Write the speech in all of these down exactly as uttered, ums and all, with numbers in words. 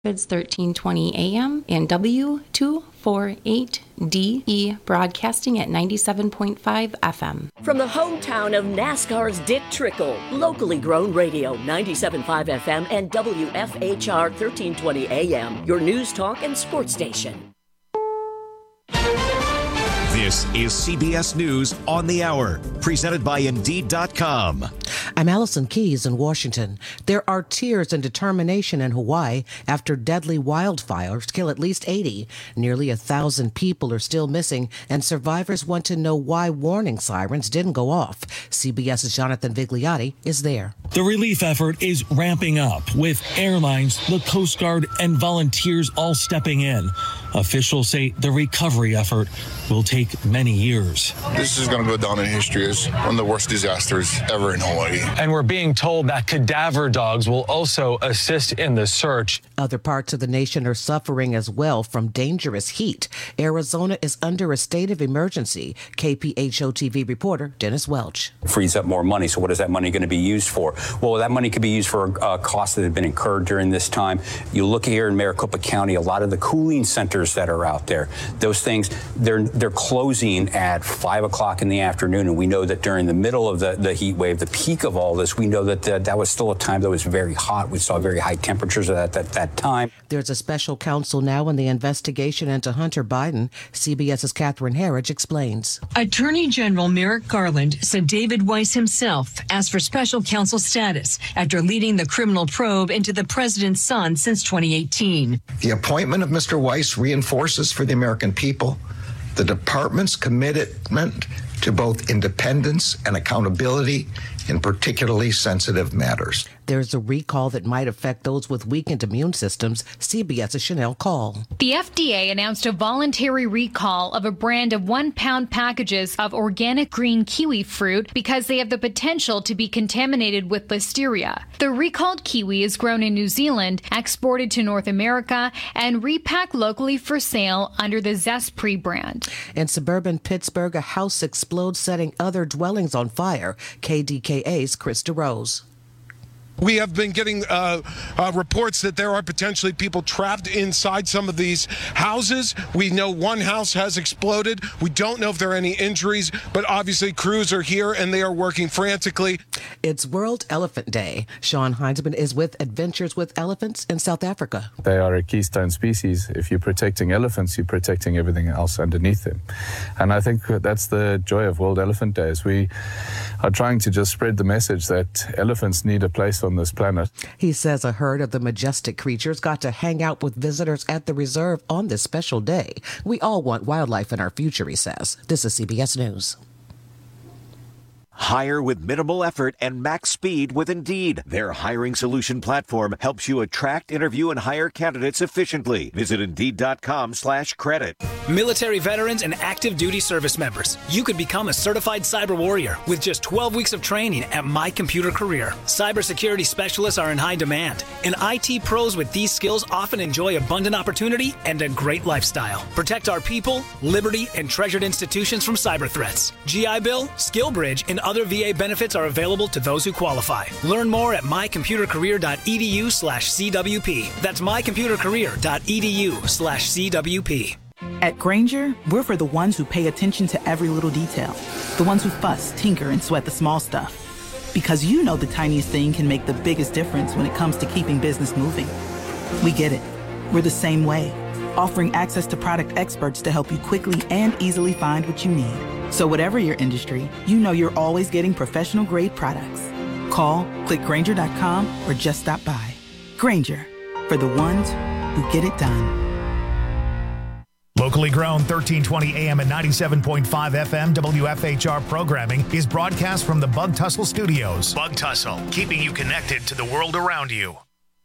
It's thirteen twenty A M and W two forty-eight D E broadcasting at ninety-seven point five F M. From the hometown of NASCAR's Dick Trickle, locally grown radio, ninety-seven point five F M and W F H R thirteen twenty A M, your news talk and sports station. This is C B S News on the Hour, presented by Indeed dot com. I'm Allison Keyes in Washington. There are tears and determination in Hawaii after deadly wildfires kill at least eighty. Nearly a thousand people are still missing, and survivors want to know why warning sirens didn't go off. CBS's Jonathan Vigliotti is there. The relief effort is ramping up, with airlines, the Coast Guard, and volunteers all stepping in. Officials say the recovery effort will take many years. This is going to go down in history as one of the worst disasters ever in Hawaii. And we're being told that cadaver dogs will also assist in the search. Other parts of the nation are suffering as well from dangerous heat. Arizona is under a state of emergency. K P H O T V reporter Dennis Welch. Frees up more money. So what is that money going to be used for? Well, that money could be used for uh, costs that have been incurred during this time. You look here in Maricopa County, a lot of the cooling centers that are out there, those things, they're they're closing at five o'clock in the afternoon. And we know that during the middle of the, the heat wave, the peak of all this, we know that uh, that was still a time that was very hot. We saw very high temperatures at that, that time. There's a special counsel now in the investigation into Hunter Biden. CBS's Catherine Herridge explains. Attorney General Merrick Garland said David Weiss himself asked for special counsel status after leading the criminal probe into the president's son since twenty eighteen. The appointment of Mister Weiss reinforces for the American people the department's commitment to both independence and accountability in particularly sensitive matters. There's a recall that might affect those with weakened immune systems. CBS's Chanel Call. The F D A announced a voluntary recall of a brand of one-pound packages of organic green kiwi fruit because they have the potential to be contaminated with listeria. The recalled kiwi is grown in New Zealand, exported to North America, and repacked locally for sale under the Zespri brand. In suburban Pittsburgh, a house explodes, setting other dwellings on fire. K D K A's Chris DeRose. We have been getting uh, uh, reports that there are potentially people trapped inside some of these houses. We know one house has exploded. We don't know if there are any injuries, but obviously crews are here and they are working frantically. It's World Elephant Day. Sean Heinzman is with Adventures with Elephants in South Africa. They are a keystone species. If you're protecting elephants, you're protecting everything else underneath them. And I think that's the joy of World Elephant Day, is we are trying to just spread the message that elephants need a place on this planet. He says a herd of the majestic creatures got to hang out with visitors at the reserve on this special day. We all want wildlife in our future, he says. This is C B S News. Hire with minimal effort and max speed with Indeed. Their hiring solution platform helps you attract, interview, and hire candidates efficiently. Visit Indeed.com slash credit. Military veterans and active duty service members, you could become a certified cyber warrior with just twelve weeks of training at My Computer Career. Cybersecurity specialists are in high demand, and I T pros with these skills often enjoy abundant opportunity and a great lifestyle. Protect our people, liberty, and treasured institutions from cyber threats. G I Bill, SkillBridge, and other V A benefits are available to those who qualify. Learn more at mycomputercareer.edu slash CWP. That's mycomputercareer.edu slash CWP. At Grainger, we're for the ones who pay attention to every little detail. The ones who fuss, tinker, and sweat the small stuff. Because you know the tiniest thing can make the biggest difference when it comes to keeping business moving. We get it. We're the same way. Offering access to product experts to help you quickly and easily find what you need. So whatever your industry, you know you're always getting professional grade products. Call, click Grainger dot com, or just stop by. Grainger, for the ones who get it done. Locally grown thirteen twenty A M and ninety-seven point five F M W F H R programming is broadcast from the Bug Tussle Studios. Bug Tussle, keeping you connected to the world around you.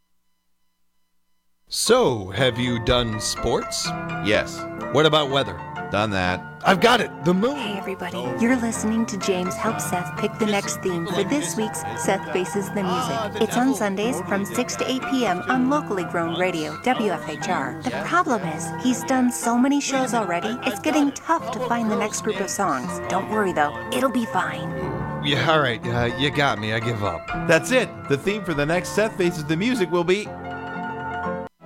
So, have you done sports? Yes. What about weather? Done that. I've got it. The moon. Hey, everybody. You're listening to James help Seth pick the next theme for this week's Seth Faces the Music. It's on Sundays from six to eight p.m. on locally grown radio, W F H R. The problem is, he's done so many shows already, it's getting tough to find the next group of songs. Don't worry, though. It'll be fine. Yeah, all right. Uh, you got me. I give up. That's it. The theme for the next Seth Faces the Music will be...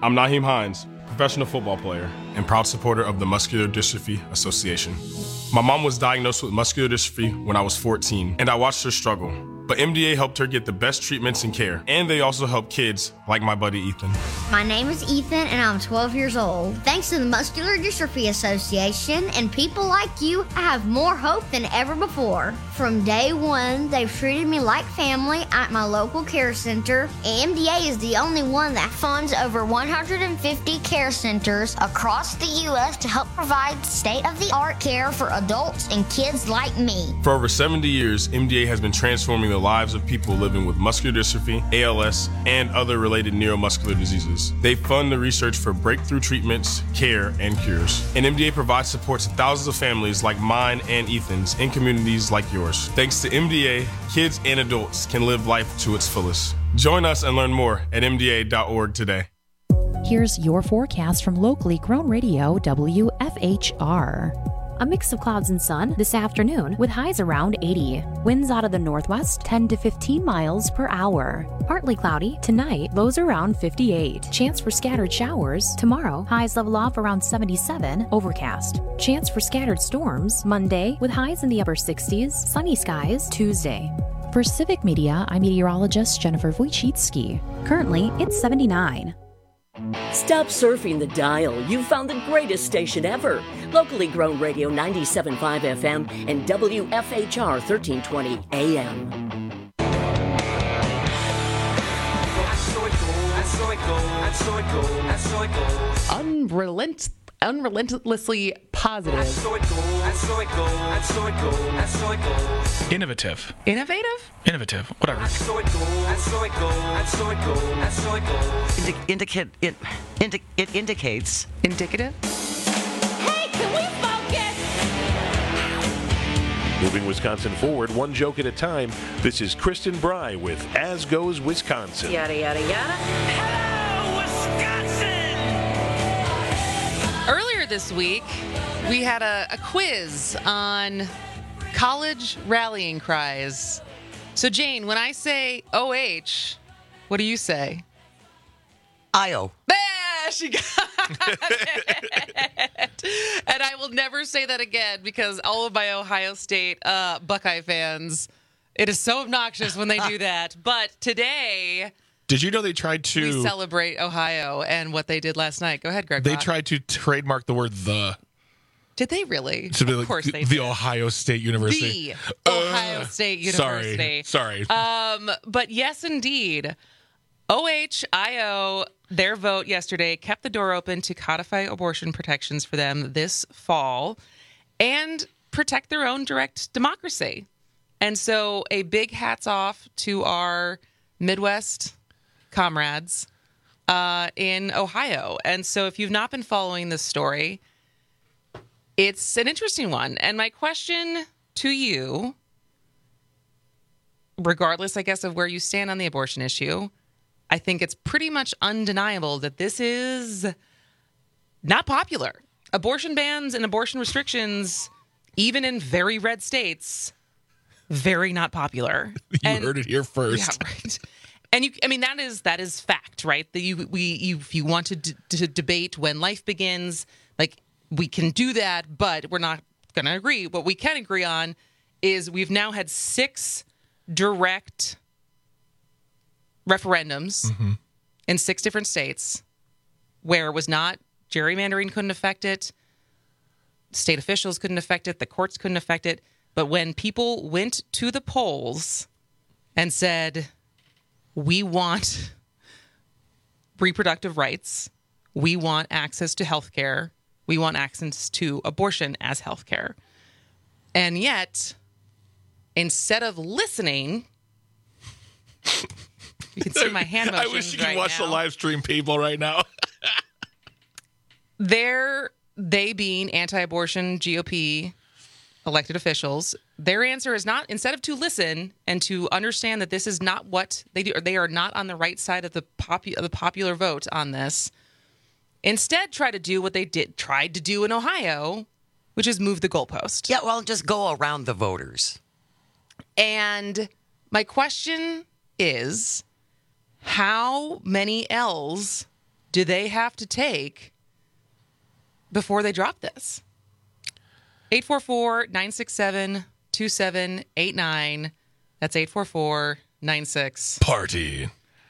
I'm Naheem Hines, professional football player and proud supporter of the Muscular Dystrophy Association. My mom was diagnosed with muscular dystrophy when I was fourteen, and I watched her struggle. But M D A helped her get the best treatments and care, and they also help kids like my buddy Ethan. My name is Ethan, and I'm twelve years old. Thanks to the Muscular Dystrophy Association and people like you, I have more hope than ever before. From day one, they've treated me like family at my local care center. M D A is the only one that funds over one hundred fifty care centers across the U S to help provide state-of-the-art care for adults and kids like me. For over seventy years, M D A has been transforming the lives of people living with muscular dystrophy, A L S, and other related neuromuscular diseases. They fund the research for breakthrough treatments, care, and cures. And M D A provides support to thousands of families like mine and Ethan's in communities like yours. Thanks to M D A, kids and adults can live life to its fullest. Join us and learn more at M D A dot org today. Here's your forecast from locally grown radio W F H R. A mix of clouds and sun this afternoon with highs around eighty. Winds out of the northwest ten to fifteen miles per hour. Partly cloudy tonight, lows around fifty-eight. Chance for scattered showers tomorrow, highs level off around seventy-seven, overcast. Chance for scattered storms Monday with highs in the upper sixties, sunny skies Tuesday. For Civic Media, I'm meteorologist Jennifer Wojcicki. Currently, it's seventy-nine. Stop surfing the dial. You've found the greatest station ever. Locally grown radio ninety-seven point five F M and W F H R thirteen twenty A M. Unrelent, unrelentlessly positive. Innovative. Innovative? Innovative. Whatever. Indi- indicate it, indi- it indicates indicative. Hey, can we focus? Moving Wisconsin forward, one joke at a time. This is Kristen Bry with As Goes Wisconsin. Yada yada yada. Hello, Wisconsin. Earlier this week, we had a, a quiz on college rallying cries. So, Jane, when I say O H, what do you say? I O. Yeah, she got it. And I will never say that again because all of my Ohio State uh, Buckeye fans, it is so obnoxious when they do that. But today, did you know they tried to we celebrate Ohio and what they did last night? Go ahead, Greg. They Rock. tried to trademark the word "the." Did they really? To be of like course the, they the did. Ohio State University. The Ohio uh, State University. Sorry, sorry. Um, but yes, indeed. O H I O, their vote yesterday kept the door open to codify abortion protections for them this fall and protect their own direct democracy. And so a big hats off to our Midwest comrades uh, in Ohio. And so if you've not been following this story, it's an interesting one. And my question to you, regardless, I guess, of where you stand on the abortion issue, I think it's pretty much undeniable that this is not popular. Abortion bans and abortion restrictions, even in very red states, very not popular. You and, heard it here first. Yeah, right. And you, I mean, that is that is fact, right? That you, we, you, if you want to, d- to debate when life begins, like we can do that, but we're not going to agree. What we can agree on is we've now had six direct referendums mm-hmm. in six different states where it was not gerrymandering couldn't affect it, state officials couldn't affect it, the courts couldn't affect it. But when people went to the polls and said, we want reproductive rights, we want access to health care, we want access to abortion as health care. And yet, instead of listening, you can see my hand motions I wish you could right watch now. the live stream, people, right now. They're, they being anti-abortion G O P elected officials, their answer is not, instead of to listen and to understand that this is not what they do, or they are not on the right side of the, popu- of the popular vote on this, instead try to do what they did tried to do in Ohio, which is move the goalpost. Yeah, well, just go around the voters. And my question is, how many L's do they have to take before they drop this? eight four four, nine six seven, two seven eight nine. That's eight four four, nine six. Party.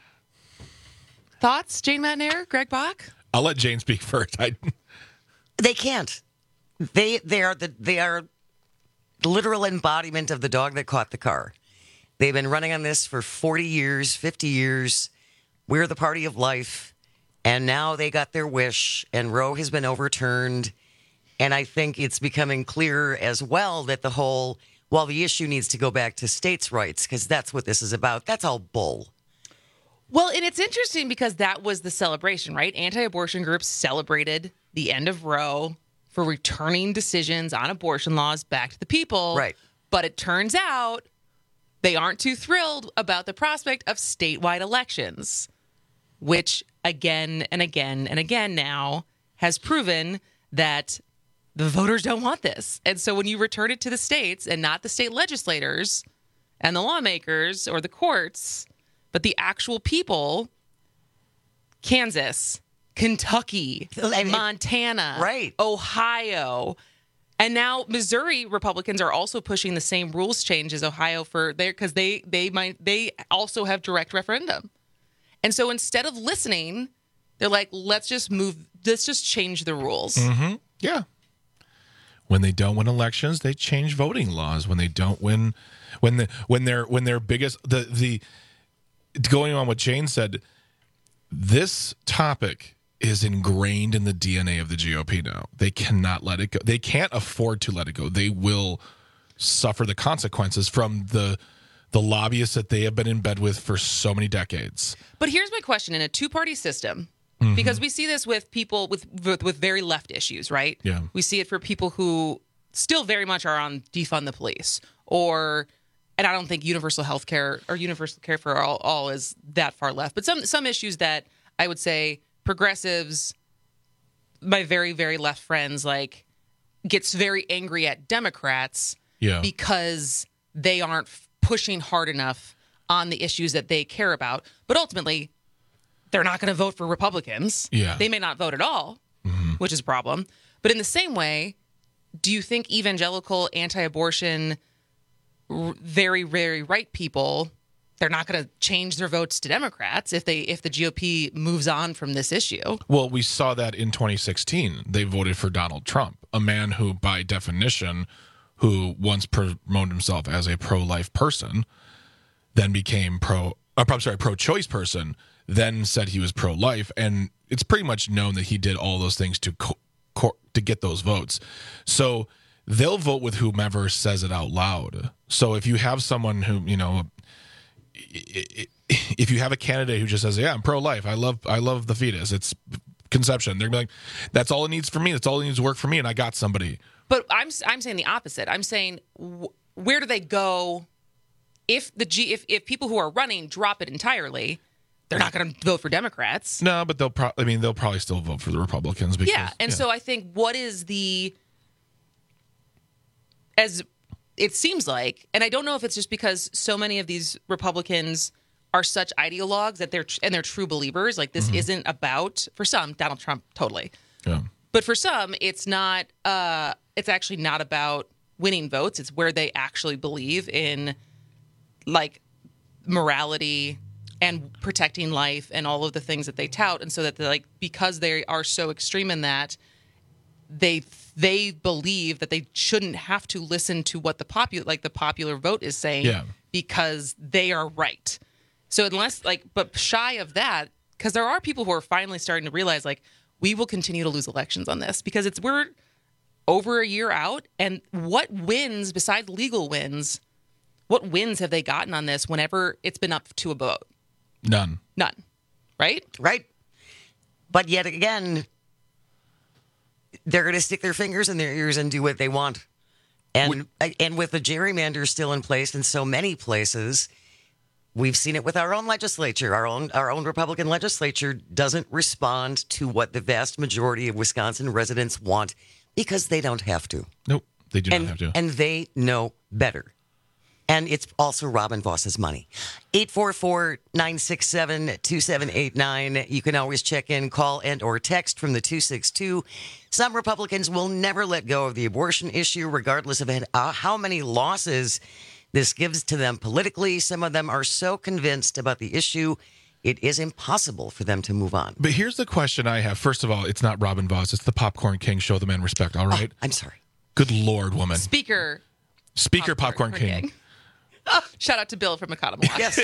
Thoughts, Jane Matnair, Greg Bach? I'll let Jane speak first. I... They can't. They they are the they are the literal embodiment of the dog that caught the car. They've been running on this for forty years, fifty years. We're the party of life. And now they got their wish, and Roe has been overturned. And I think it's becoming clear as well that the whole, well, the issue needs to go back to states' rights, because that's what this is about. That's all bull. Well, and it's interesting because that was the celebration, right? Anti-abortion groups celebrated the end of Roe for returning decisions on abortion laws back to the people. Right. But it turns out they aren't too thrilled about the prospect of statewide elections, which again and again and again now has proven that the voters don't want this. And so when you return it to the states and not the state legislators and the lawmakers or the courts, but the actual people, Kansas, Kentucky, Montana, right. Ohio, and now Missouri Republicans are also pushing the same rules change as Ohio for there because they they might they also have direct referendum. And so instead of listening, they're like, let's just move, let's just change the rules. Mm-hmm. Yeah. When they don't win elections, they change voting laws. When they don't win, when the when they're when their biggest the the going on what Jane said, this topic is ingrained in the D N A of the G O P now. They cannot let it go. They can't afford to let it go. They will suffer the consequences from the the lobbyists that they have been in bed with for so many decades. But here's my question: in a two-party system, mm-hmm. because we see this with people with, with with very left issues, right? Yeah. We see it for people who still very much are on defund the police, or, and I don't think universal health care or universal care for all, all is that far left. But some some issues that I would say progressives, my very very left friends, like gets very angry at Democrats, yeah. because they aren't pushing hard enough on the issues that they care about. But ultimately, they're not going to vote for Republicans. Yeah. They may not vote at all, mm-hmm. which is a problem. But in the same way, do you think evangelical, anti-abortion, r- very, very right people, they're not going to change their votes to Democrats if they if the G O P moves on from this issue? Well, we saw that in twenty sixteen. They voted for Donald Trump, a man who, by definition, who once promoted himself as a pro-life person, then became pro, uh, I'm sorry, pro-choice person, then said he was pro-life, and it's pretty much known that he did all those things to co- co- to get those votes. So they'll vote with whomever says it out loud. So if you have someone who, you know, if you have a candidate who just says, "Yeah, I'm pro-life. I love, I love the fetus. It's conception," they're gonna be like, "That's all it needs for me. That's all it needs to work for me," and I got somebody. But I'm I'm saying the opposite. I'm saying wh- where do they go if the G if, if people who are running drop it entirely? They're not going to vote for Democrats. No, but they'll probably. I mean, they'll probably still vote for the Republicans. Because, yeah, and yeah. so I think what is the as it seems like, and I don't know if it's just because so many of these Republicans are such ideologues that they're and they're true believers. Like this mm-hmm. isn't about, for some, Donald Trump totally. Yeah. But for some, it's not. Uh, it's actually not about winning votes. It's where they actually believe in, like, morality and protecting life and all of the things that they tout. And so that they're like, because they are so extreme in that, they they believe that they shouldn't have to listen to what the popular like the popular vote is saying yeah. because they are right. So unless like, but shy of that, because there are people who are finally starting to realize like we will continue to lose elections on this because it's we're over a year out, and what wins besides legal wins? What wins have they gotten on this whenever it's been up to a vote? None. None. Right? Right. But yet again, they're going to stick their fingers in their ears and do what they want. And when, and with the gerrymander still in place in so many places, we've seen it with our own legislature. Our own our own Republican legislature doesn't respond to what the vast majority of Wisconsin residents want because they don't have to. Nope, they do and, not have to. And they know better. And it's also Robin Voss's money. eight four four, nine six seven, two seven eight nine. You can always check in, call, and or text from the two six two. Some Republicans will never let go of the abortion issue, regardless of uh, how many losses this gives to them politically. Some of them are so convinced about the issue, it is impossible for them to move on. But here's the question I have. First of all, it's not Robin Voss. It's the Popcorn King. Show the man respect, all right? Oh, I'm sorry. Good Lord, woman. Speaker. Speaker Popcorn, Popcorn King. King. Oh, shout out to Bill from Economist. Yes.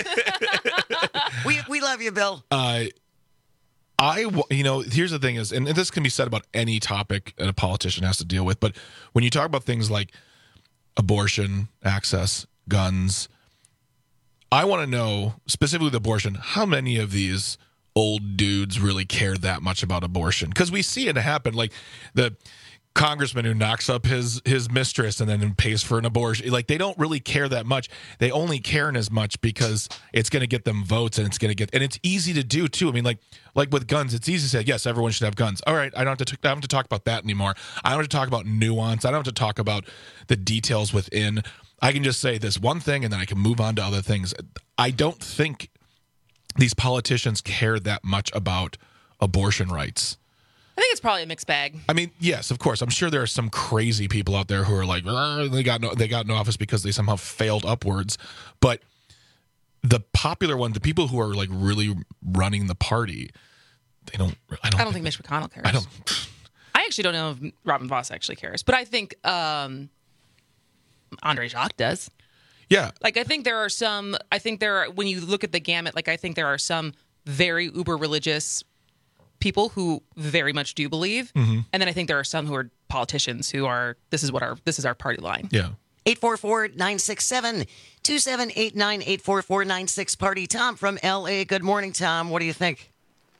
we we love you, Bill. Uh, I, you know, here's the thing is, and this can be said about any topic that a politician has to deal with, but when you talk about things like abortion, access, guns, I want to know, specifically with abortion, how many of these old dudes really care that much about abortion? Because we see it happen, like the congressman who knocks up his his mistress and then pays for an abortion. Like, they don't really care that much. They only care in as much because it's going to get them votes, and it's going to get, and it's easy to do too. I mean, like like with guns, it's easy to say, yes, everyone should have guns. All right, I don't have to, I don't have to talk about that anymore. I don't have to talk about nuance. I don't have to talk about the details within. I can just say this one thing, and then I can move on to other things. I don't think these politicians care that much about abortion rights. I think it's probably a mixed bag. I mean, yes, of course. I'm sure there are some crazy people out there who are like, they got no, they got in office because they somehow failed upwards. But the popular ones, the people who are like really running the party, they don't. I don't, I don't think Mitch McConnell cares. I don't. I actually don't know if Robin Voss actually cares, but I think um, Andre Jacques does. Yeah. Like, I think there are some. I think there are, when you look at the gamut, like I think there are some very uber religious people who very much do believe, mm-hmm. and then I think there are some who are politicians who are, this is what our this is our party line. Yeah. eight four four, nine six seven, two seven eight nine, eight four four nine six party. Tom from L A. Good morning, Tom. What do you think?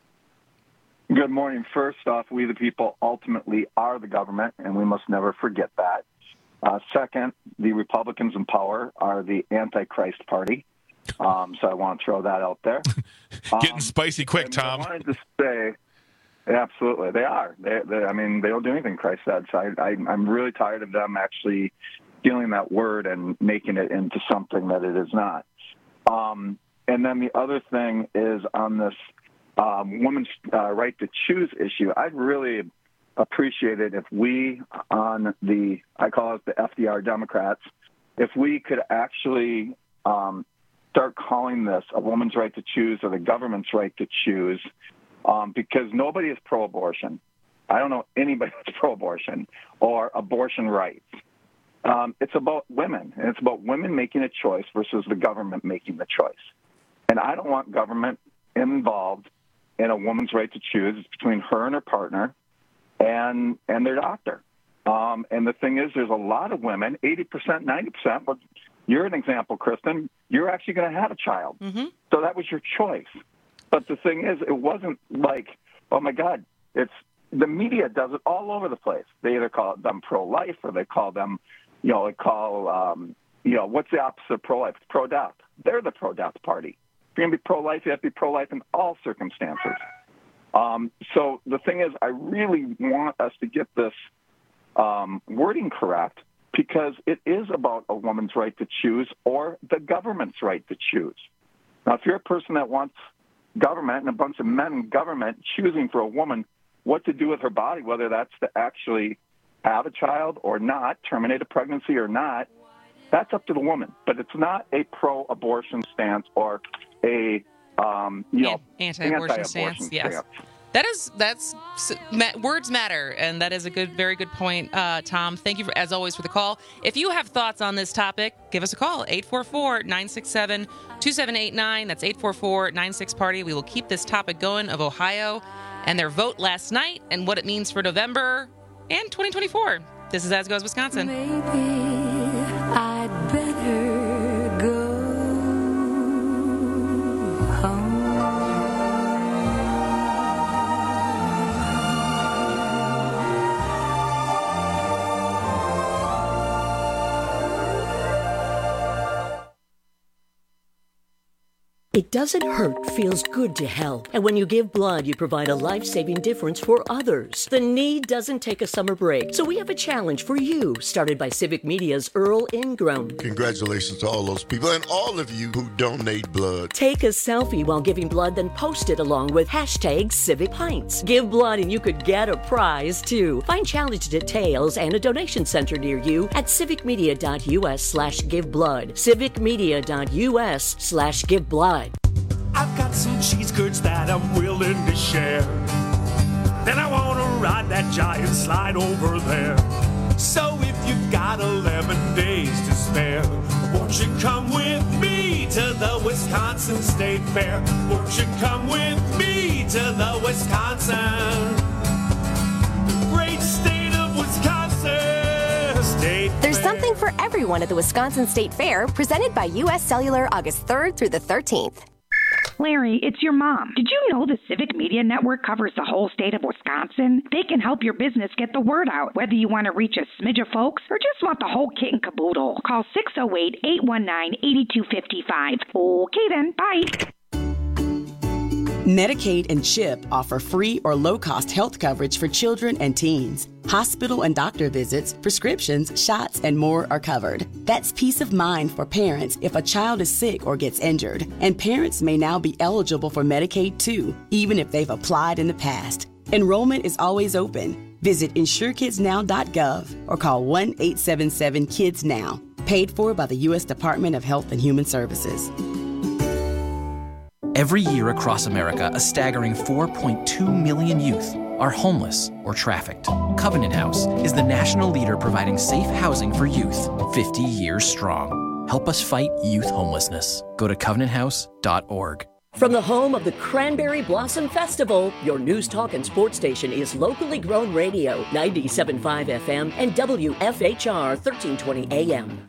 Good morning. First off, we the people ultimately are the government, and we must never forget that. Uh, second, the Republicans in power are the Antichrist party. Um, so I want to throw that out there. Getting um, spicy quick, Tom. I wanted to say, absolutely, they are. They, they, I mean, they don't do anything Christ said. So I, I, I'm really tired of them actually stealing that word and making it into something that it is not. Um, and then the other thing is on this um, women's uh, right to choose issue. I'd really appreciate it if we, on the, I call it the F D R Democrats, if we could actually um, start calling this a woman's right to choose or the government's right to choose, um, because nobody is pro-abortion. I don't know anybody that's pro-abortion or abortion rights. Um, it's about women, and it's about women making a choice versus the government making the choice. And I don't want government involved in a woman's right to choose. It's between her and her partner and and their doctor. Um, and the thing is, there's a lot of women, eighty percent, ninety percent, but you're an example, Kristen. You're actually going to have a child. Mm-hmm. So that was your choice. But the thing is, it wasn't like, oh, my God, it's the media does it all over the place. They either call them pro-life or they call them, you know, they call, um, you know, what's the opposite of pro-life? It's pro-death. They're the pro-death party. If you're going to be pro-life, you have to be pro-life in all circumstances. Um, so the thing is, I really want us to get this um, wording correct, because it is about a woman's right to choose or the government's right to choose. Now, if you're a person that wants government and a bunch of men in government choosing for a woman what to do with her body, whether that's to actually have a child or not, terminate a pregnancy or not, that's up to the woman. But it's not a pro-abortion stance or a um, you know, anti-abortion, anti-abortion stance. Yes. Stance. That is, that's, words matter, and that is a good, very good point, uh, Tom. Thank you, for, as always, for the call. If you have thoughts on this topic, give us a call, eight four four, nine six seven, two seven eight nine. That's eight four four, nine six party. We will keep this topic going of Ohio and their vote last night and what it means for November and twenty twenty-four. This is As Goes Wisconsin. Maybe I'd better go home. It doesn't hurt, feels good to help. And when you give blood, you provide a life-saving difference for others. The need doesn't take a summer break. So we have a challenge for you, started by Civic Media's Earl Ingram. Congratulations to all those people and all of you who donate blood. Take a selfie while giving blood, then post it along with hashtag Civic Pints. Give blood and you could get a prize, too. Find challenge details and a donation center near you at civicmedia.us slash give blood. civicmedia.us slash give blood. I've got some cheese curds that I'm willing to share. Then I want to ride that giant slide over there. So if you've got eleven days to spare, won't you come with me to the Wisconsin State Fair? Won't you come with me to the Wisconsin, the great state of Wisconsin State There's Fair. something for everyone at the Wisconsin State Fair, presented by U S Cellular August third through the thirteenth. Larry, it's your mom. Did you know the Civic Media Network covers the whole state of Wisconsin? They can help your business get the word out, whether you want to reach a smidge of folks or just want the whole kit and caboodle. Call six oh eight, eight one nine, eight two five five. Okay then, bye. Medicaid and CHIP offer free or low-cost health coverage for children and teens. Hospital and doctor visits, prescriptions, shots, and more are covered. That's peace of mind for parents if a child is sick or gets injured. And parents may now be eligible for Medicaid too, even if they've applied in the past. Enrollment is always open. Visit insure kids now dot gov or call one eight seven seven kids now. Paid for by the U S Department of Health and Human Services. Every year across America, a staggering four point two million youth are homeless or trafficked. Covenant House is the national leader providing safe housing for youth, fifty years strong. Help us fight youth homelessness. Go to covenant house dot org. From the home of the Cranberry Blossom Festival, your news, talk, and sports station is locally grown radio, ninety-seven point five F M and W F H R thirteen twenty A M.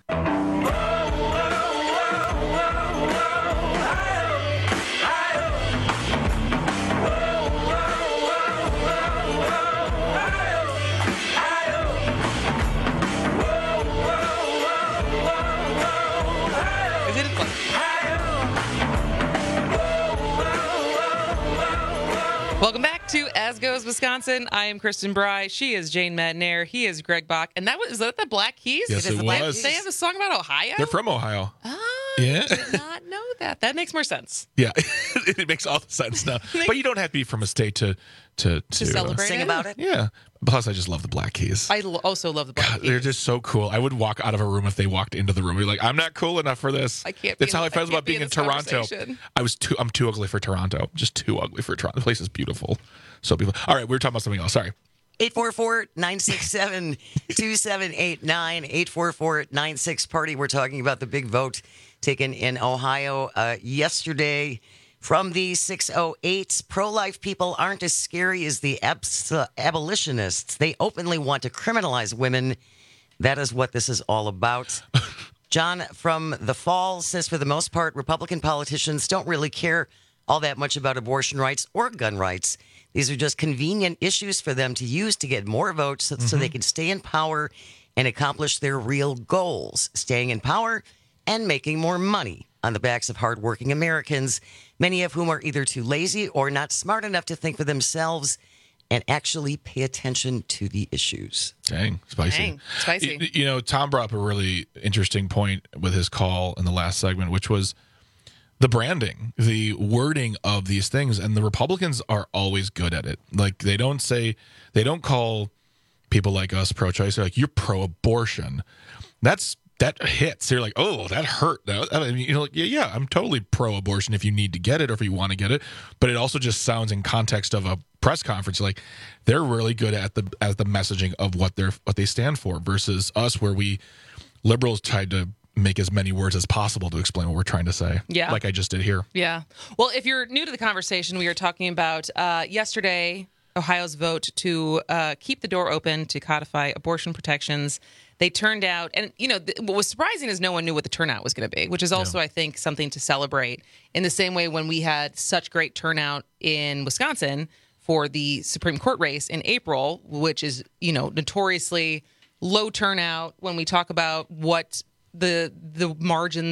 Welcome back to As Goes Wisconsin. I am Kristen Bry. She is Jane Madnair. He is Greg Bach. And that was, is that the Black Keys? Yes, it the Black was. Keys? They have a song about Ohio? They're from Ohio. Oh, yeah. I did not know that. That makes more sense. Yeah, it makes all the sense now. But you don't have to be from a state to to to, To celebrate uh, Sing it? about it? Yeah. Plus, I just love the Black Keys. I lo- also love the Black God, Keys. they're just so cool. I would walk out of a room if they walked into the room. Be like, I'm not cool enough for this. I can't be That's in- how I I felt can't about be being in in this Toronto. conversation. I was too. I'm too ugly for Toronto. Just too ugly for Toronto. The place is beautiful. So beautiful. All right, we were talking about something else. Sorry. eight four four, nine six seven, two seven eight nine, eight four four, nine six party. We're talking about the big vote taken in Ohio uh, yesterday from the six oh eight. Pro-life people aren't as scary as the abs- uh, abolitionists. They openly want to criminalize women. That is what this is all about. John from the Fall says, for the most part, Republican politicians don't really care all that much about abortion rights or gun rights. These are just convenient issues for them to use to get more votes so, so they can stay in power and accomplish their real goals, staying in power and making more money on the backs of hardworking Americans, many of whom are either too lazy or not smart enough to think for themselves and actually pay attention to the issues. Dang, spicy. Dang, spicy. You, you know, Tom brought up a really interesting point with his call in the last segment, which was the branding, the wording of these things. And the Republicans are always good at it. Like, they don't say, they don't call people like us pro-choice. They're like, you're pro-abortion. That's, that hits. They're like, oh, that hurt. I mean, you know, like, yeah, yeah, I'm totally pro-abortion if you need to get it or if you want to get it. But it also just sounds in context of a press conference like they're really good at the at the messaging of what they're what they stand for versus us, where we liberals tried to make as many words as possible to explain what we're trying to say. Yeah. Like I just did here. Yeah. Well, if you're new to the conversation, we are talking about uh, yesterday, Ohio's vote to uh, keep the door open to codify abortion protections. They turned out, and you know, th- what was surprising is no one knew what the turnout was going to be, which is also, yeah. I think, something to celebrate. In the same way, when we had such great turnout in Wisconsin for the Supreme Court race in April, which is, you know, notoriously low turnout when we talk about what the the margins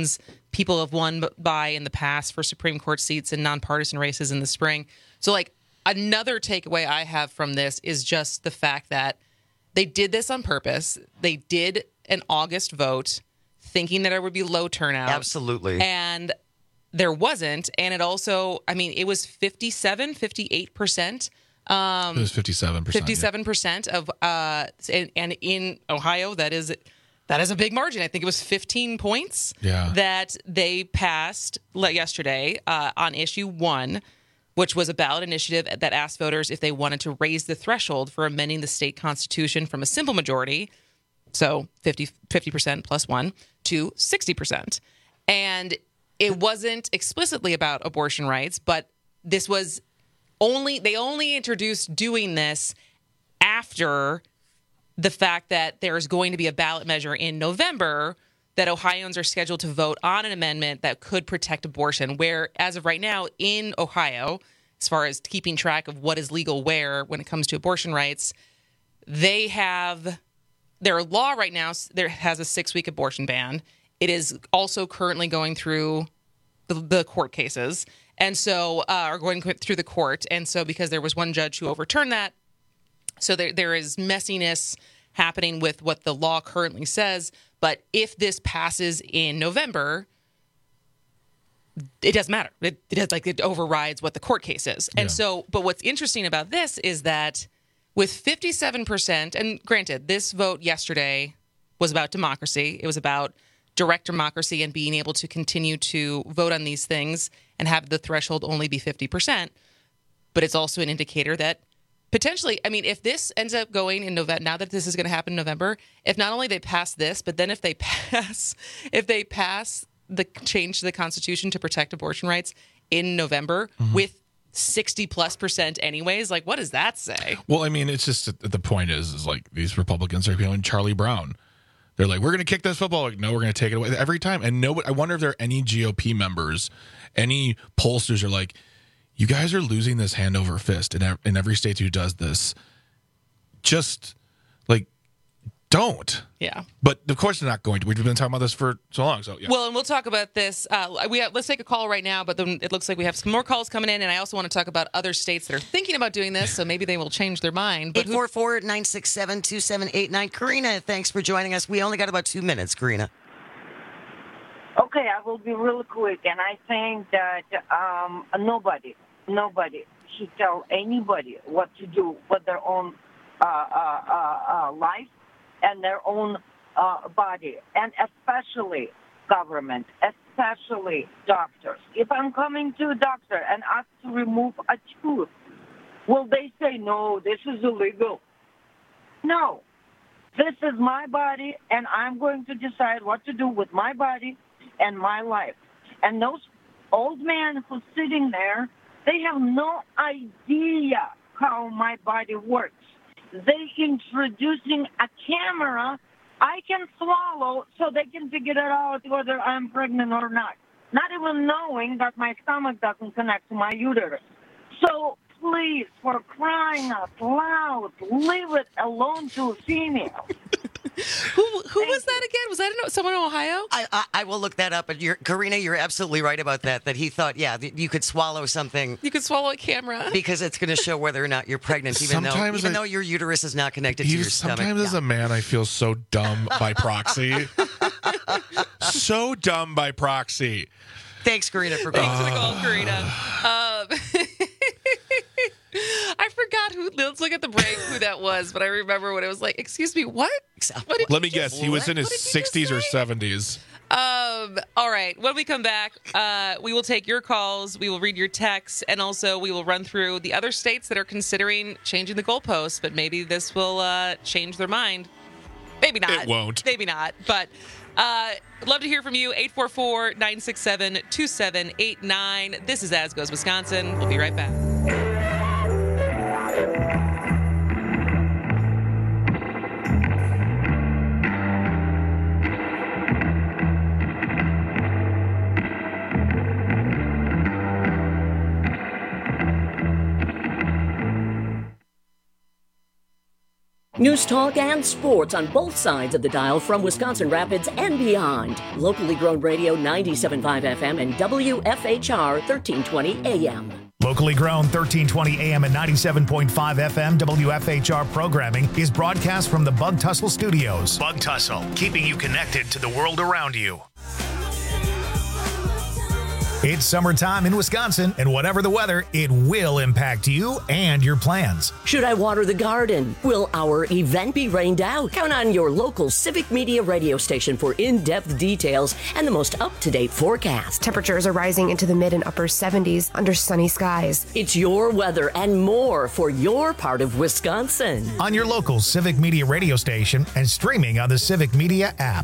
people have won by in the past for Supreme Court seats and nonpartisan races in the spring. So, like, another takeaway I have from this is just the fact that they did this on purpose. They did an August vote thinking that there would be low turnout. Absolutely. And there wasn't. And it also, I mean, it was fifty-seven, fifty-eight percent. Um, it was fifty-seven percent. fifty-seven percent yeah. of, uh, and, and in Ohio, that is that is a big margin. I think it was fifteen points yeah. that they passed yesterday uh, on issue one, which was a ballot initiative that asked voters if they wanted to raise the threshold for amending the state constitution from a simple majority, so fifty percent plus one, to sixty percent. And it wasn't explicitly about abortion rights, but this was only, they only introduced doing this after the fact that there's going to be a ballot measure in November that Ohioans are scheduled to vote on an amendment that could protect abortion, where as of right now in Ohio, as far as keeping track of what is legal where when it comes to abortion rights, they have, their law right now there has a six-week abortion ban. It is also currently going through the, the court cases, and so, uh, or going through the court. And so because there was one judge who overturned that, so there there is messiness happening with what the law currently says. But if this passes in November, it doesn't matter. It, it has, like, it overrides what the court case is. And yeah. so, but what's interesting about this is that with fifty-seven percent, and granted, this vote yesterday was about democracy. It was about direct democracy and being able to continue to vote on these things and have the threshold only be fifty percent. But it's also an indicator that potentially, I mean, if this ends up going in November, now that this is going to happen in November, if not only they pass this, but then if they pass, if they pass the change to the Constitution to protect abortion rights in November mm-hmm. with sixty plus percent anyways, like, what does that say? Well, I mean, it's just, the point is, is like these Republicans are going Charlie Brown. They're like, we're going to kick this football. Like, no, we're going to take it away every time. And no, I wonder if there are any G O P members, any pollsters are like, you guys are losing this hand over fist in, in every state who does this. Just, like, don't. Yeah. But, of course, they're not going to. We've been talking about this for so long. So, yeah. Well, and we'll talk about this. Uh, we have, let's take a call right now, but then it looks like we have some more calls coming in, and I also want to talk about other states that are thinking about doing this, so maybe they will change their mind. eight four four, nine six seven, two seven eight nine. Karina, thanks for joining us. We only got about two minutes, Karina. Okay, I will be really quick, and I think that um, nobody, nobody should tell anybody what to do with their own uh, uh, uh, uh, life and their own uh, body, and especially government, especially doctors. If I'm coming to a doctor and asked to remove a tooth, will they say, no, this is illegal? No. This is my body, and I'm going to decide what to do with my body and my life. And those old men who's sitting there, they have no idea how my body works. They introducing a camera I can swallow so they can figure it out whether I'm pregnant or not. Not even knowing that my stomach doesn't connect to my uterus. So please, for crying out loud, leave it alone to a female. Who who was that again? Was that in, someone in Ohio? I, I I will look that up. But you're, Karina, you're absolutely right about that. That he thought, yeah, that you could swallow something. You could swallow a camera because it's going to show whether or not you're pregnant, even sometimes though even I, though your uterus is not connected to your stomach. Sometimes as yeah. a man, I feel so dumb by proxy. So dumb by proxy. Thanks, Karina, for being. Thanks for the call, Karina. Um, I forgot who. Let's look at the break who that was, but I remember when it was like, "Excuse me, what?" what Let me guess. He was in his sixties or seventies. Um. All right. When we come back, uh, we will take your calls. We will read your texts, and also we will run through the other states that are considering changing the goalposts. But maybe this will uh, change their mind. Maybe not. It won't. Maybe not. But uh, love to hear from you. eight four four, nine six seven, two seven eight nine. This is As Goes Wisconsin. We'll be right back. News talk and sports on both sides of the dial from Wisconsin Rapids and beyond. Locally grown radio ninety-seven point five F M and W F H R thirteen twenty A M. Locally grown thirteen twenty A M and ninety-seven point five F M W F H R programming is broadcast from the Bug Tussle Studios. Bug Tussle, keeping you connected to the world around you. It's summertime in Wisconsin, and whatever the weather, it will impact you and your plans. Should I water the garden? Will our event be rained out? Count on your local Civic Media radio station for in-depth details and the most up-to-date forecast. Temperatures are rising into the mid and upper seventies under sunny skies. It's your weather and more for your part of Wisconsin. On your local Civic Media radio station and streaming on the Civic Media app.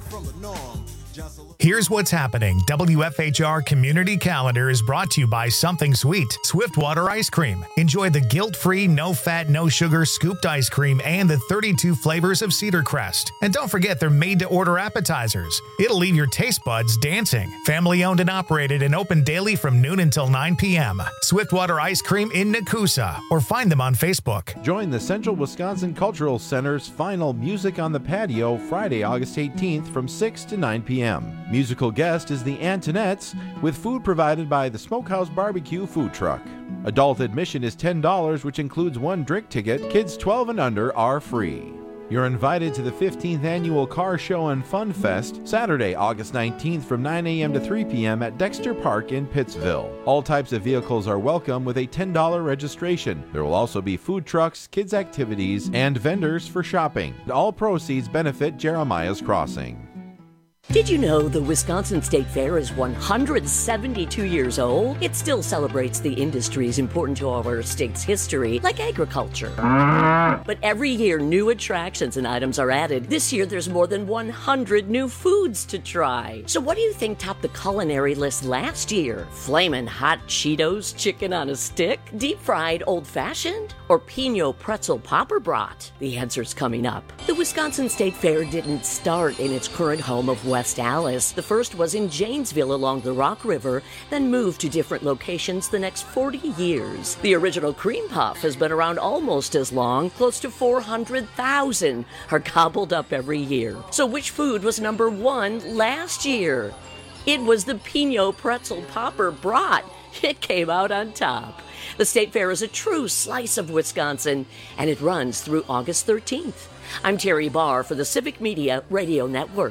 Here's what's happening. W F H R Community Calendar is brought to you by Something Sweet, Swiftwater Ice Cream. Enjoy the guilt-free, no-fat, no-sugar scooped ice cream and the thirty-two flavors of Cedar Crest. And don't forget they're made-to-order appetizers. It'll leave your taste buds dancing. Family-owned and operated and open daily from noon until nine p.m. Swiftwater Ice Cream in Nakusa, or find them on Facebook. Join the Central Wisconsin Cultural Center's final Music on the Patio Friday, August eighteenth from six to nine p.m. Musical guest is the Antonettes, with food provided by the Smokehouse Barbecue food truck. Adult admission is ten dollars, which includes one drink ticket. Kids twelve and under are free. You're invited to the fifteenth Annual Car Show and Fun Fest, Saturday, August nineteenth from nine a.m. to three p.m. at Dexter Park in Pittsville. All types of vehicles are welcome with a ten dollars registration. There will also be food trucks, kids' activities, and vendors for shopping. All proceeds benefit Jeremiah's Crossing. Did you know the Wisconsin State Fair is one hundred seventy-two years old? It still celebrates the industries important to our state's history, like agriculture. But every year, new attractions and items are added. This year, there's more than one hundred new foods to try. So what do you think topped the culinary list last year? Flamin' hot Cheetos chicken on a stick? Deep-fried old-fashioned? Or Pinot pretzel popper brat? The answer's coming up. The Wisconsin State Fair didn't start in its current home of West Allis. The first was in Janesville along the Rock River, then moved to different locations the next forty years. The original cream puff has been around almost as long. Close to four hundred thousand are gobbled up every year. So which food was number one last year? It was the Pinot pretzel popper brat. It came out on top. The State Fair is a true slice of Wisconsin, and it runs through August thirteenth. I'm Terry Barr for the Civic Media Radio Network.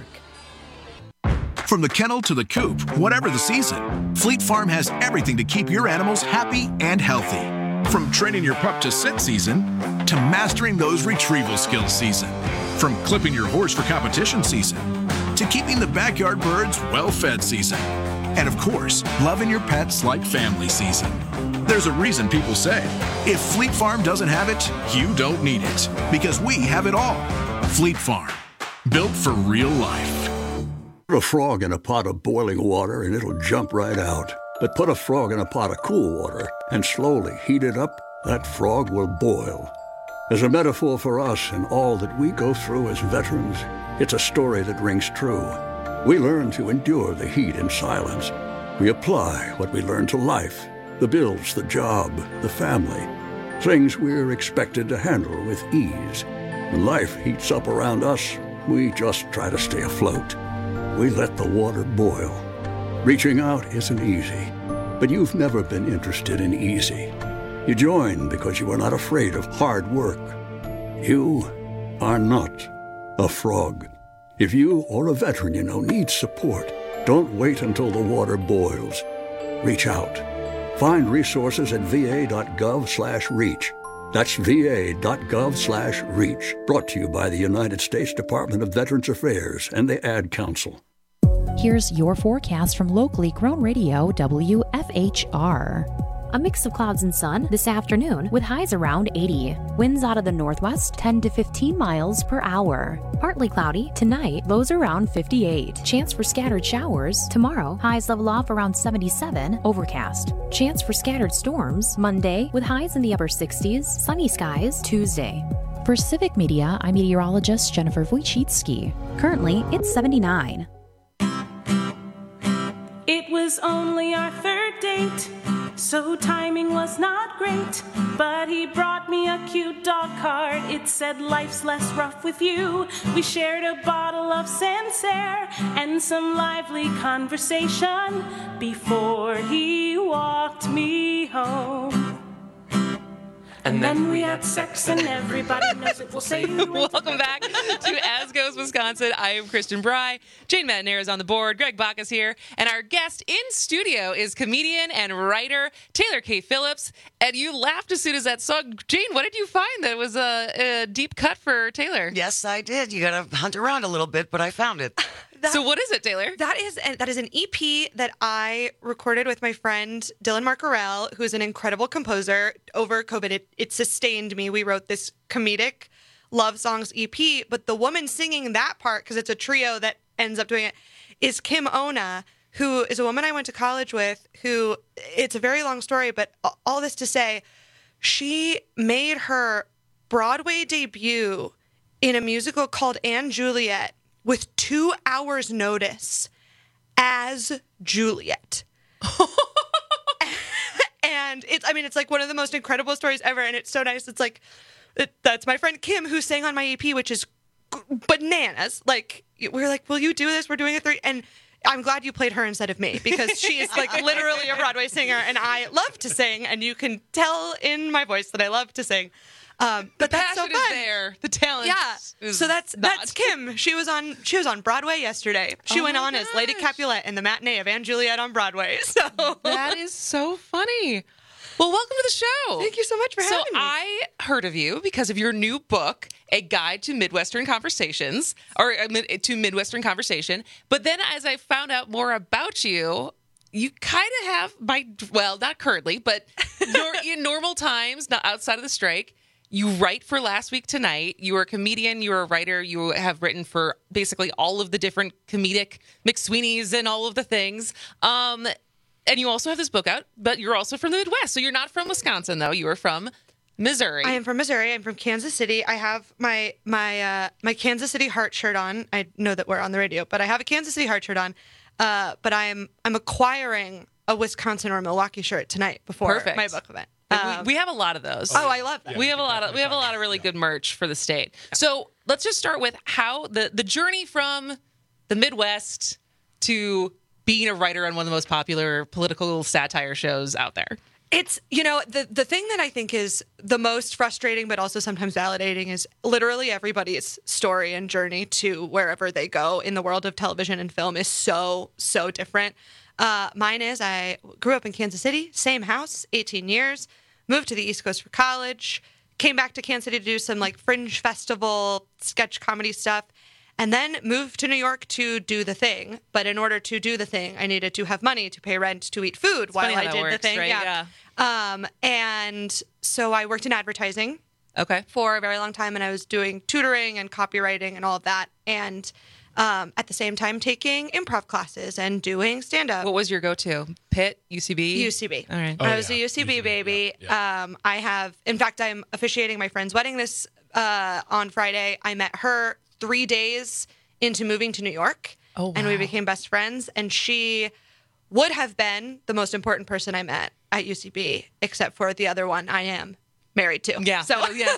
From the kennel to the coop, whatever the season, Fleet Farm has everything to keep your animals happy and healthy. From training your pup to sit season, to mastering those retrieval skills season. From clipping your horse for competition season, to keeping the backyard birds well-fed season. And of course, loving your pets like family season. There's a reason people say, if Fleet Farm doesn't have it, you don't need it. Because we have it all. Fleet Farm, built for real life. Put a frog in a pot of boiling water and it'll jump right out. But put a frog in a pot of cool water and slowly heat it up, that frog will boil. As a metaphor for us and all that we go through as veterans, it's a story that rings true. We learn to endure the heat in silence. We apply what we learn to life, the bills, the job, the family, things we're expected to handle with ease. When life heats up around us, we just try to stay afloat. We let the water boil. Reaching out isn't easy, but you've never been interested in easy. You join because you are not afraid of hard work. You are not a frog. If you or a veteran you know needs support, don't wait until the water boils. Reach out. Find resources at va.gov slash reach. That's va.gov slash reach. Brought to you by the United States Department of Veterans Affairs and the Ad Council. Here's your forecast from locally grown radio W F H R. A mix of clouds and sun this afternoon with highs around eighty. Winds out of the northwest ten to fifteen miles per hour. Partly cloudy tonight, lows around fifty-eight. Chance for scattered showers tomorrow, highs level off around seventy-seven, overcast. Chance for scattered storms Monday with highs in the upper sixties, sunny skies Tuesday. For Civic Media, I'm meteorologist Jennifer Wojcicki. Currently, it's seventy-nine. It was only our third date. So timing was not great, but he brought me a cute dog card. It said life's less rough with you. We shared a bottle of Sancerre and some lively conversation before he walked me home. And then we had sex, and everybody knows it. We'll say Welcome back to As Goes Wisconsin. I am Kristen Bry. Jane Mettenere is on the board. Greg Bach is here. And our guest in studio is comedian and writer Taylor K. Phillips. And you laughed as soon as that song. Jane, what did you find that was a, a deep cut for Taylor? Yes, I did. You got to hunt around a little bit, but I found it. That, so what is it, Taylor? That is that is an E P that I recorded with my friend Dylan Marcarell, who is an incredible composer. Over COVID, it, it sustained me. We wrote this comedic love songs E P, but the woman singing that part, because it's a trio that ends up doing it, is Kim Ona, who is a woman I went to college with, who, it's a very long story, but all this to say, she made her Broadway debut in a musical called Anne Juliet with two hours notice as Juliet. And it's, I mean, it's like one of the most incredible stories ever. And it's so nice. It's like, it, that's my friend Kim who sang on my E P, which is bananas. Like, we were like, will you do this? We're doing a three. And I'm glad you played her instead of me, because she is like literally a Broadway singer. And I love to sing. And you can tell in my voice that I love to sing. Um, but the that's so passion fun. is there. The talent. Yeah. Is So that's not. that's Kim. She was on she was on Broadway yesterday. She Oh went my on as Lady Capulet in the matinee of Anne Juliet on Broadway. So That is so funny. Well, welcome to the show. Thank you so much for so having me. I heard of you because of your new book, A Guide to Midwestern Conversations, or uh, mid- to Midwestern Conversation. But then as I found out more about you, you kind of have my, well, not currently, but nor- in normal times, not outside of the strike, you write for Last Week Tonight. You are a comedian. You are a writer. You have written for basically all of the different comedic McSweeney's and all of the things. Um, and you also have this book out, but you're also from the Midwest. So you're not from Wisconsin, though. You are from Missouri. I am from Missouri. I'm from Kansas City. I have my my uh, my Kansas City Heart shirt on. I know that we're on the radio, but I have a Kansas City Heart shirt on. Uh, but I am I'm acquiring a Wisconsin or Milwaukee shirt tonight before Perfect. my book event. And Um, we, we have a lot of those. Oh, I love that. We have a lot of we have a lot of really good merch for the state. So let's just start with how the the journey from the Midwest to being a writer on one of the most popular political satire shows out there. It's, you know, the the thing that I think is the most frustrating, but also sometimes validating, is literally everybody's story and journey to wherever they go in the world of television and film is so, so different. Uh, mine is, I grew up in Kansas City, same house, eighteen years, moved to the East Coast for college, came back to Kansas City to do some like fringe festival, sketch comedy stuff, and then moved to New York to do the thing. But in order to do the thing, I needed to have money to pay rent, to eat food It's while funny how I that did the works, thing. right? Yeah. Um, and so I worked in advertising. Okay. For a very long time, and I was doing tutoring and copywriting and all of that. And um, at the same time, taking improv classes and doing stand-up. What was your go-to? Pitt, U C B? U C B. All right. I was a U C B baby. Um, I have, in fact, I'm officiating my friend's wedding this uh, on Friday. I met her three days into moving to New York, Oh, and we wow. became best friends. And she would have been the most important person I met at U C B, except for the other one I am married to. Yeah. So yeah.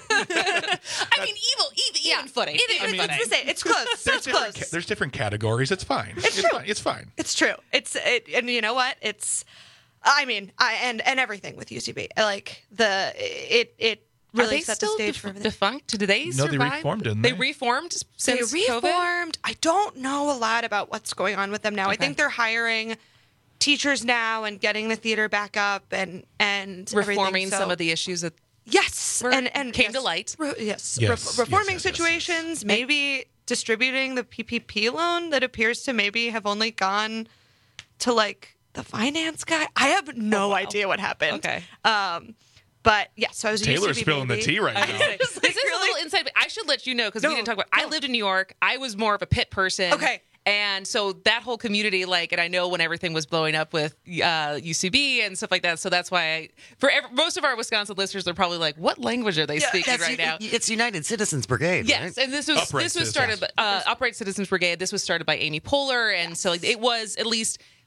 I mean, evil, even, even footing. Even, Even let's footing. just say it's close. There's It's different, close. ca- there's different categories. It's fine. It's true. Fine. It's fine. It's true. It's it, and you know what? It's, I mean, I and and everything with U C B, like the it it Are really they set still the stage def- for everything. defunct? Did they No, survive? they reformed, didn't They they? reformed since they COVID? reformed. I don't know a lot about what's going on with them now. I Okay. think they're hiring teachers now and getting the theater back up and and Reforming everything, so- some of the issues that yes were- and and came yes, to light. Re- yes, Yes, Re- yes, reforming yes, yes, yes. situations, maybe distributing the P P P loan that appears to maybe have only gone to like the finance guy. I have no idea what happened. Okay. Um, but yeah, so I was a Taylor's U C B spilling the baby. tea right I now. was like, this is a little inside. But I should let you know because we No, didn't talk about. I lived in New York. I was more of a Pitt person. Okay. And so that whole community, like, and I know when everything was blowing up with uh, U C B and stuff like that. So that's why, I, for ev- most of our Wisconsin listeners, they're probably like, "What language are they Yeah, speaking That's right U- now?" It's United Citizens Brigade, Yes, right? and this was Upright this was Citizens. started by uh, Upright Citizens Brigade. This was started by Amy Poehler, and so like, it was at least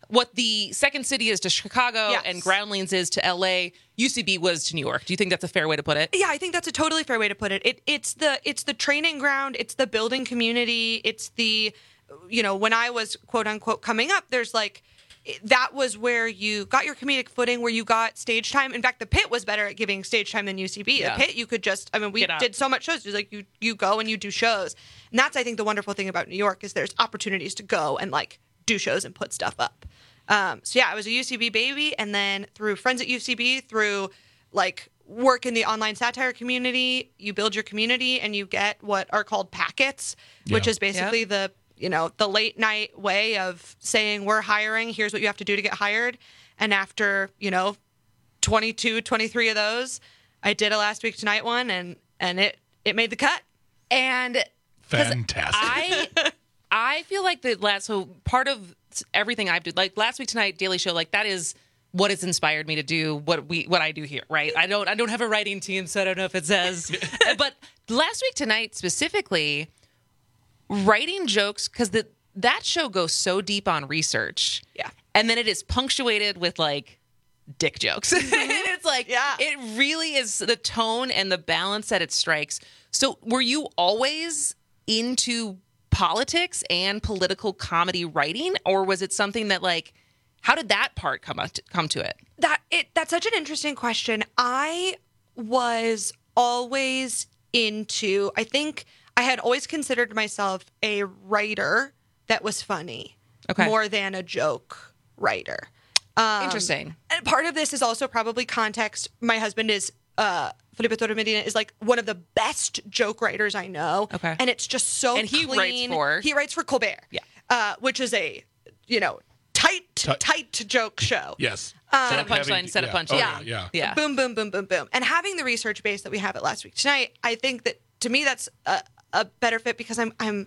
what the Second City is to Chicago Yes. and Groundlings is to L A, U C B was to New York. Do you think that's a fair way to put it? Yeah, I think that's a totally fair way to put it. It it's the it's the training ground, it's the building community, it's the you know, when I was quote unquote coming up, there's like that was where you got your comedic footing, where you got stage time. In fact, the Pit was better at giving stage time than U C B. Yeah. The Pit, you could just, I mean, we did so much shows. It was like you you go and you do shows. And that's, I think, the wonderful thing about New York is there's opportunities to go and like do shows and put stuff up. Um, so yeah, I was a U C B baby. And then through friends at U C B, through like work in the online satire community, you build your community and you get what are called packets, Yeah. which is basically Yep. the you know, the late night way of saying we're hiring, here's what you have to do to get hired. And after, you know, twenty-two, twenty-three of those, I did a Last Week Tonight one and and it it made the cut. And Fantastic. I I feel like the last so part of everything I've done, like Last Week Tonight, Daily Show, like that is what has inspired me to do what we what I do here, right? I don't I don't have a writing team, so I don't know if it says. But Last Week Tonight specifically, writing jokes, because the that show goes so deep on research. Yeah. And then it is punctuated with like dick jokes. And it's like, Yeah. it really is the tone and the balance that it strikes. So were you always into politics and political comedy writing, or was it something that like, how did that part come up to, come to it? That it that's such an interesting question. I was always into, I think I had always considered myself a writer that was funny Okay. more than a joke writer. Um, Interesting. And part of this is also probably context. My husband is uh, Felipe Torres Medina is like one of the best joke writers I know. Okay. And it's just so And he writes clean. for- He writes for Colbert. Yeah. Uh, which is a, you know, tight, Tight. tight joke show. Yes. Set a Joke heavy- punchline, set a yeah. punchline. Oh, Yeah. yeah. Yeah. Boom, boom, boom, boom, boom. And having the research base that we have at Last Week Tonight, I think that to me that's a, a better fit because I'm, I'm,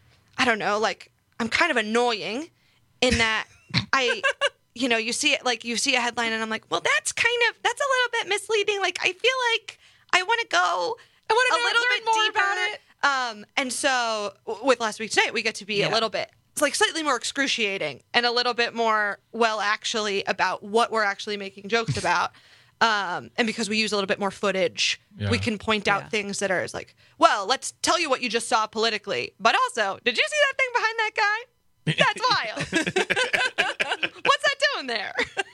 I don't know, like I'm kind of annoying in that I, you know, you see it like you see a headline and I'm like, well, that's kind of that's a little bit misleading. Like I feel like I want to go I want a to little learn bit more deeper. about it. Um, and so w- with Last Week Tonight, we get to be Yeah. a little bit. It's like slightly more excruciating and a little bit more well actually about what we're actually making jokes about. Um, and because we use a little bit more footage, Yeah. we can point out Yeah. things that are like, well, let's tell you what you just saw politically. But also, did you see that thing behind that guy? That's wild. What's that doing there?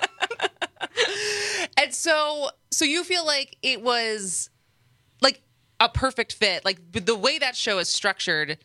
And so, so you feel like it was like a perfect fit. Like the way that show is structured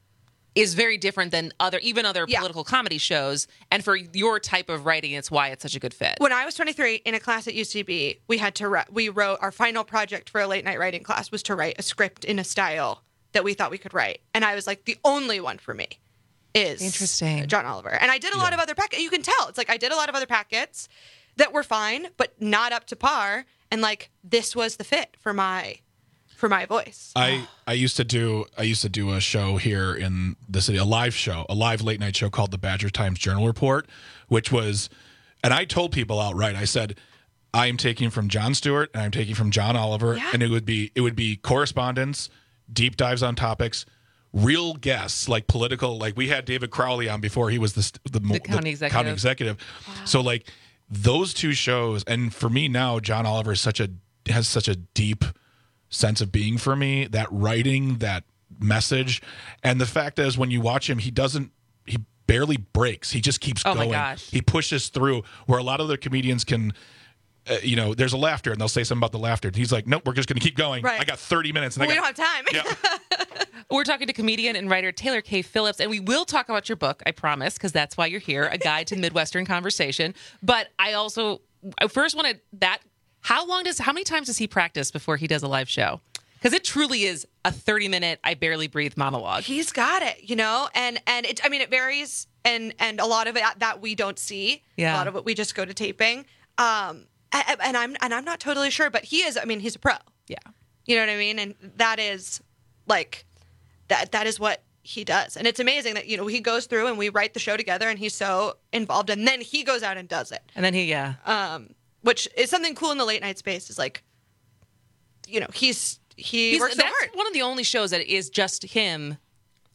is very different than other, even other Yeah. political comedy shows. And for your type of writing, it's why it's such a good fit. When I was twenty-three in a class at U C B, we had to write, we wrote our final project for a late night writing class was to write a script in a style that we thought we could write. And I was like, the only one for me is Interesting. John Oliver. And I did a lot of other packets. You can tell. It's like I did a lot of other packets that were fine, but not up to par. And like this was the fit for my for my voice. I, I used to do I used to do a show here in the city, a live show, a live late night show called the Badger Times Journal Report, which was, and I told people outright, I said, I am taking from Jon Stewart and I'm taking from John Oliver, Yeah. and it would be it would be correspondence, deep dives on topics, real guests like political, like we had David Crowley on before he was the st- the, The county executive. county executive. So like those two shows, and for me now, John Oliver is such a has such a deep sense of being for me, that writing, that message. And the fact is, when you watch him, he doesn't, he barely breaks. He just keeps Oh my going. gosh. He pushes through, where a lot of other comedians can, uh, you know, there's a laughter and they'll say something about the laughter. And he's like, nope, we're just going to keep going. Right. I got thirty minutes. And we I don't got, have time. Yeah. We're talking to comedian and writer Taylor K. Phillips, and we will talk about your book, I promise, because that's why you're here, A Guide to Midwestern Conversation. But I also, I first wanted that, how long does, how many times does he practice before he does a live show? Because it truly is a thirty-minute, I barely breathe monologue. He's got it, you know, and and it. I mean, it varies, and and a lot of it that we don't see. Yeah. A lot of it we just go to taping. Um, and, and I'm and I'm not totally sure, but he is. I mean, he's a pro. Yeah. You know what I mean? And that is like that. That is what he does, and it's amazing that you know he goes through and we write the show together, and he's so involved, and then he goes out and does it. And then he, yeah. Um, which is something cool in the late night space. Is like, you know, he's. He He's, works so that's hard. one of the only shows that is just him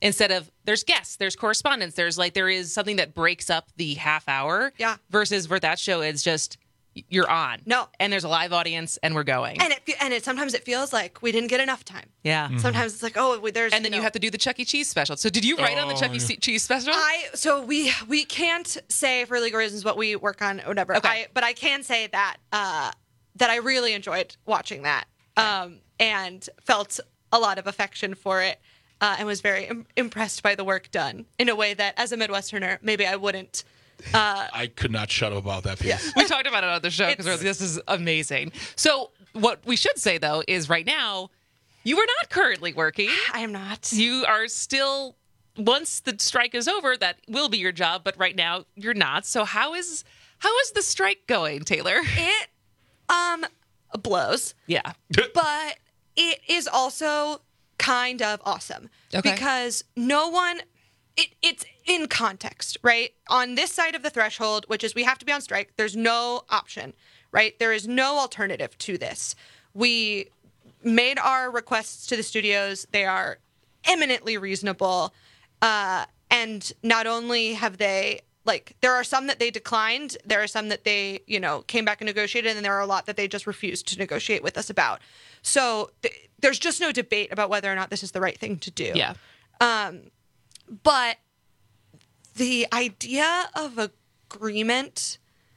Instead of there's guests, there's correspondence, there's like there is something that breaks up the half hour. Yeah. Versus for that show, it's just you're on. No. And there's a live audience and we're going. And it fe- and it sometimes it feels like we didn't get enough time. Yeah. Mm-hmm. Sometimes it's like, oh, we- there's And then you, you know, have to do the Chuck E. Cheese special. So did you write on the Oh, Chuck E. yeah. Cheese special? I so we we can't say for legal reasons what we work on or whatever. Okay. I, but I can say that uh, that I really enjoyed watching that um, and felt a lot of affection for it uh, and was very im- impressed by the work done in a way that as a Midwesterner maybe I wouldn't. Uh, I could not shut up about that piece. Yeah. We talked about it on the show because It's- this is amazing. So what we should say though is right now you are not currently working. I am not. You are still. Once the strike is over, that will be your job. But right now you're not. So how is how is the strike going, Taylor? It um blows. Yeah. But it is also kind of awesome Okay. because no one it, it's in context, right? On this side of the threshold, which is we have to be on strike, there's no option, right? There is no alternative to this. We made our requests to the studios. They are eminently reasonable. Uh, and not only have they, like, there are some that they declined. There are some that they, you know, came back and negotiated. And there are a lot that they just refused to negotiate with us about. So th- there's just no debate about whether or not this is the right thing to do. Yeah. Um, but the idea of agreement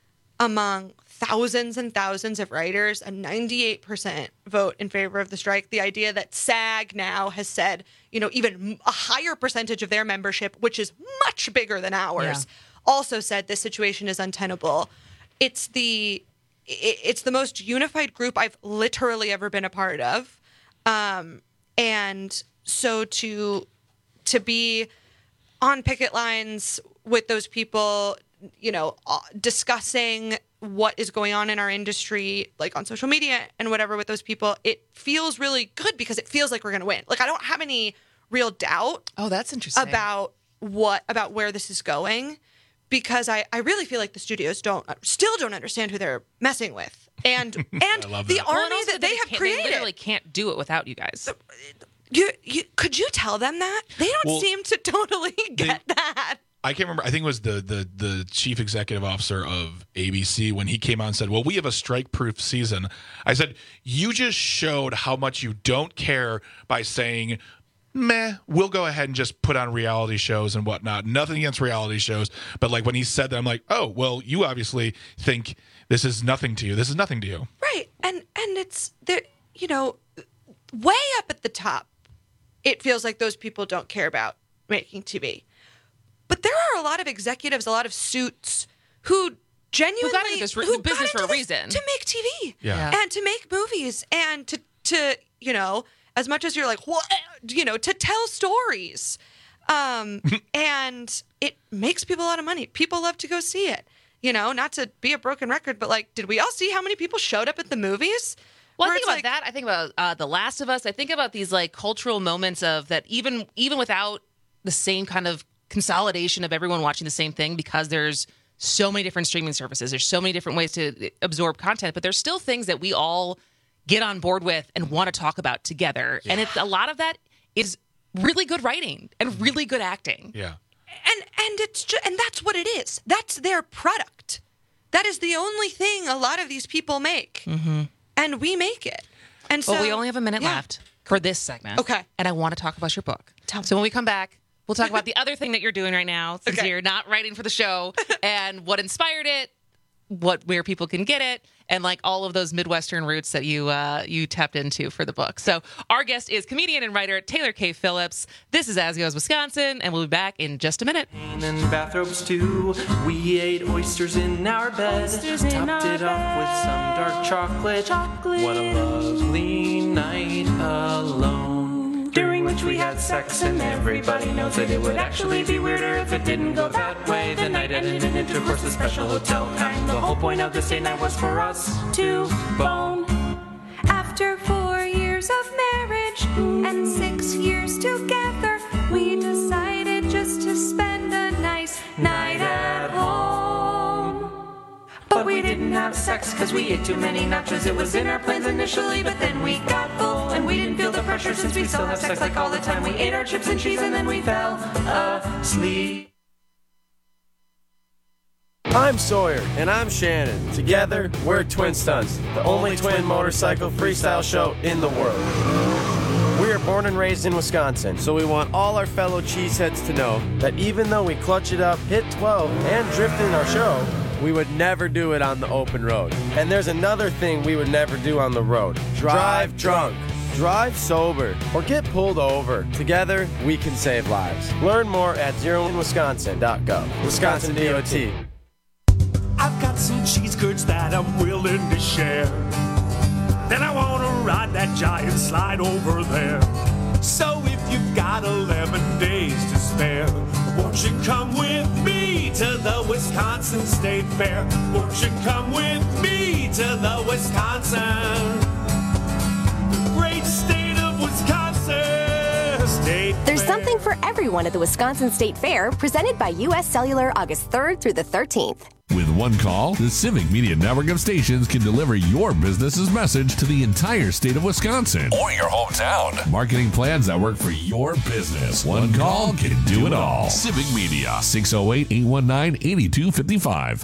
among thousands and thousands of writers, a ninety-eight percent vote in favor of the strike, the idea that SAG now has said, you know, even a higher percentage of their membership, which is much bigger than ours, also said this situation is untenable. It's the it- it's the most unified group I've literally ever been a part of. Um, and so to to be on picket lines with those people, you know, uh, discussing what is going on in our industry, like on social media and whatever with those people, it feels really good because it feels like we're going to win. Like, I don't have any real doubt. Oh, that's interesting. About what, about where this is going, because I, I really feel like the studios don't, still don't understand who they're messing with. And, and love the that. army Well, and also that they have can't- created. They literally can't do it without you guys. You, you, could you tell them that? They don't Well, seem to totally get that. I can't remember. I think it was the, the the chief executive officer of A B C when he came out and said, well, we have a strike-proof season. I said, you just showed how much you don't care by saying, meh, we'll go ahead and just put on reality shows and whatnot. Nothing against reality shows. But like when he said that, I'm like, oh, well, you obviously think this is nothing to you. This is nothing to you. Right. And and it's there, you know, way up at the top, it feels like those people don't care about making T V. But there are a lot of executives, a lot of suits who genuinely Who got into this re- who business got for a into this reason. to make T V Yeah. and to make movies and to to you know, as much as you're like, what, you know, to tell stories. Um, and it makes people a lot of money. People love to go see it. You know, not to be a broken record, but like, did we all see how many people showed up at the movies? Well, I Where think it's about like- that. I think about uh, The Last of Us. I think about these like cultural moments of that even even without the same kind of consolidation of everyone watching the same thing, because there's so many different streaming services. There's so many different ways to absorb content, but there's still things that we all get on board with and want to talk about together. And it's a lot of that is really good writing and really good acting. Yeah. And and it's just, and that's what it is. That's their product. That is the only thing a lot of these people make, Mm-hmm. and we make it. And so Well, we only have a minute yeah. left for this segment. Okay. And I want to talk about your book. So when we come back, we'll talk about the other thing that you're doing right now, since Okay. you're not writing for the show, and what inspired it, what where people can get it, and like all of those Midwestern roots that you uh, you tapped into for the book. So our guest is comedian and writer Taylor K. Phillips. This is As Goes Wisconsin, and we'll be back in just a minute. And bathrobes too. We ate oysters in our bed. Oysters in Topped our it off with some dark chocolate. Chocolate. What a lovely night alone. During which we had sex, and everybody knows that it would actually be weirder if it didn't go that way. The night ended in intercourse, a special hotel kind. The whole point of this date night was for us To bone. After four years of marriage and six years together, we decided just to spend a nice night at home. But we didn't have sex because we ate too many nachos. It was in our plans initially, but then we got full And we didn't feel the pressure since we still have sex like all the time. We ate our chips and cheese and then we fell asleep. I'm Sawyer. And I'm Shannon. Together, we're Twin Stunts, the only twin motorcycle freestyle show in the world. We are born and raised in Wisconsin, so we want all our fellow cheeseheads to know that even though we clutch it up, hit twelve, and drift in our show, we would never do it on the open road. And there's another thing we would never do on the road. Drive drunk. Drive sober or get pulled over. Together, we can save lives. Learn more at zero in wisconsin dot gov. Wisconsin D O T. I've got some cheese curds that I'm willing to share. Then I want to ride that giant slide over there. So if you've got eleven days to spare, won't you come with me to the Wisconsin State Fair? Won't you come with me to the Wisconsin, great state of Wisconsin State There's Fair. something for everyone at the Wisconsin State Fair, presented by U S Cellular August third through the thirteenth. With one call, the Civic Media network of stations can deliver your business's message to the entire state of Wisconsin or your hometown. Marketing plans that work for your business. One call can do it all. Civic Media, six oh eight, eight one nine, eight two five five.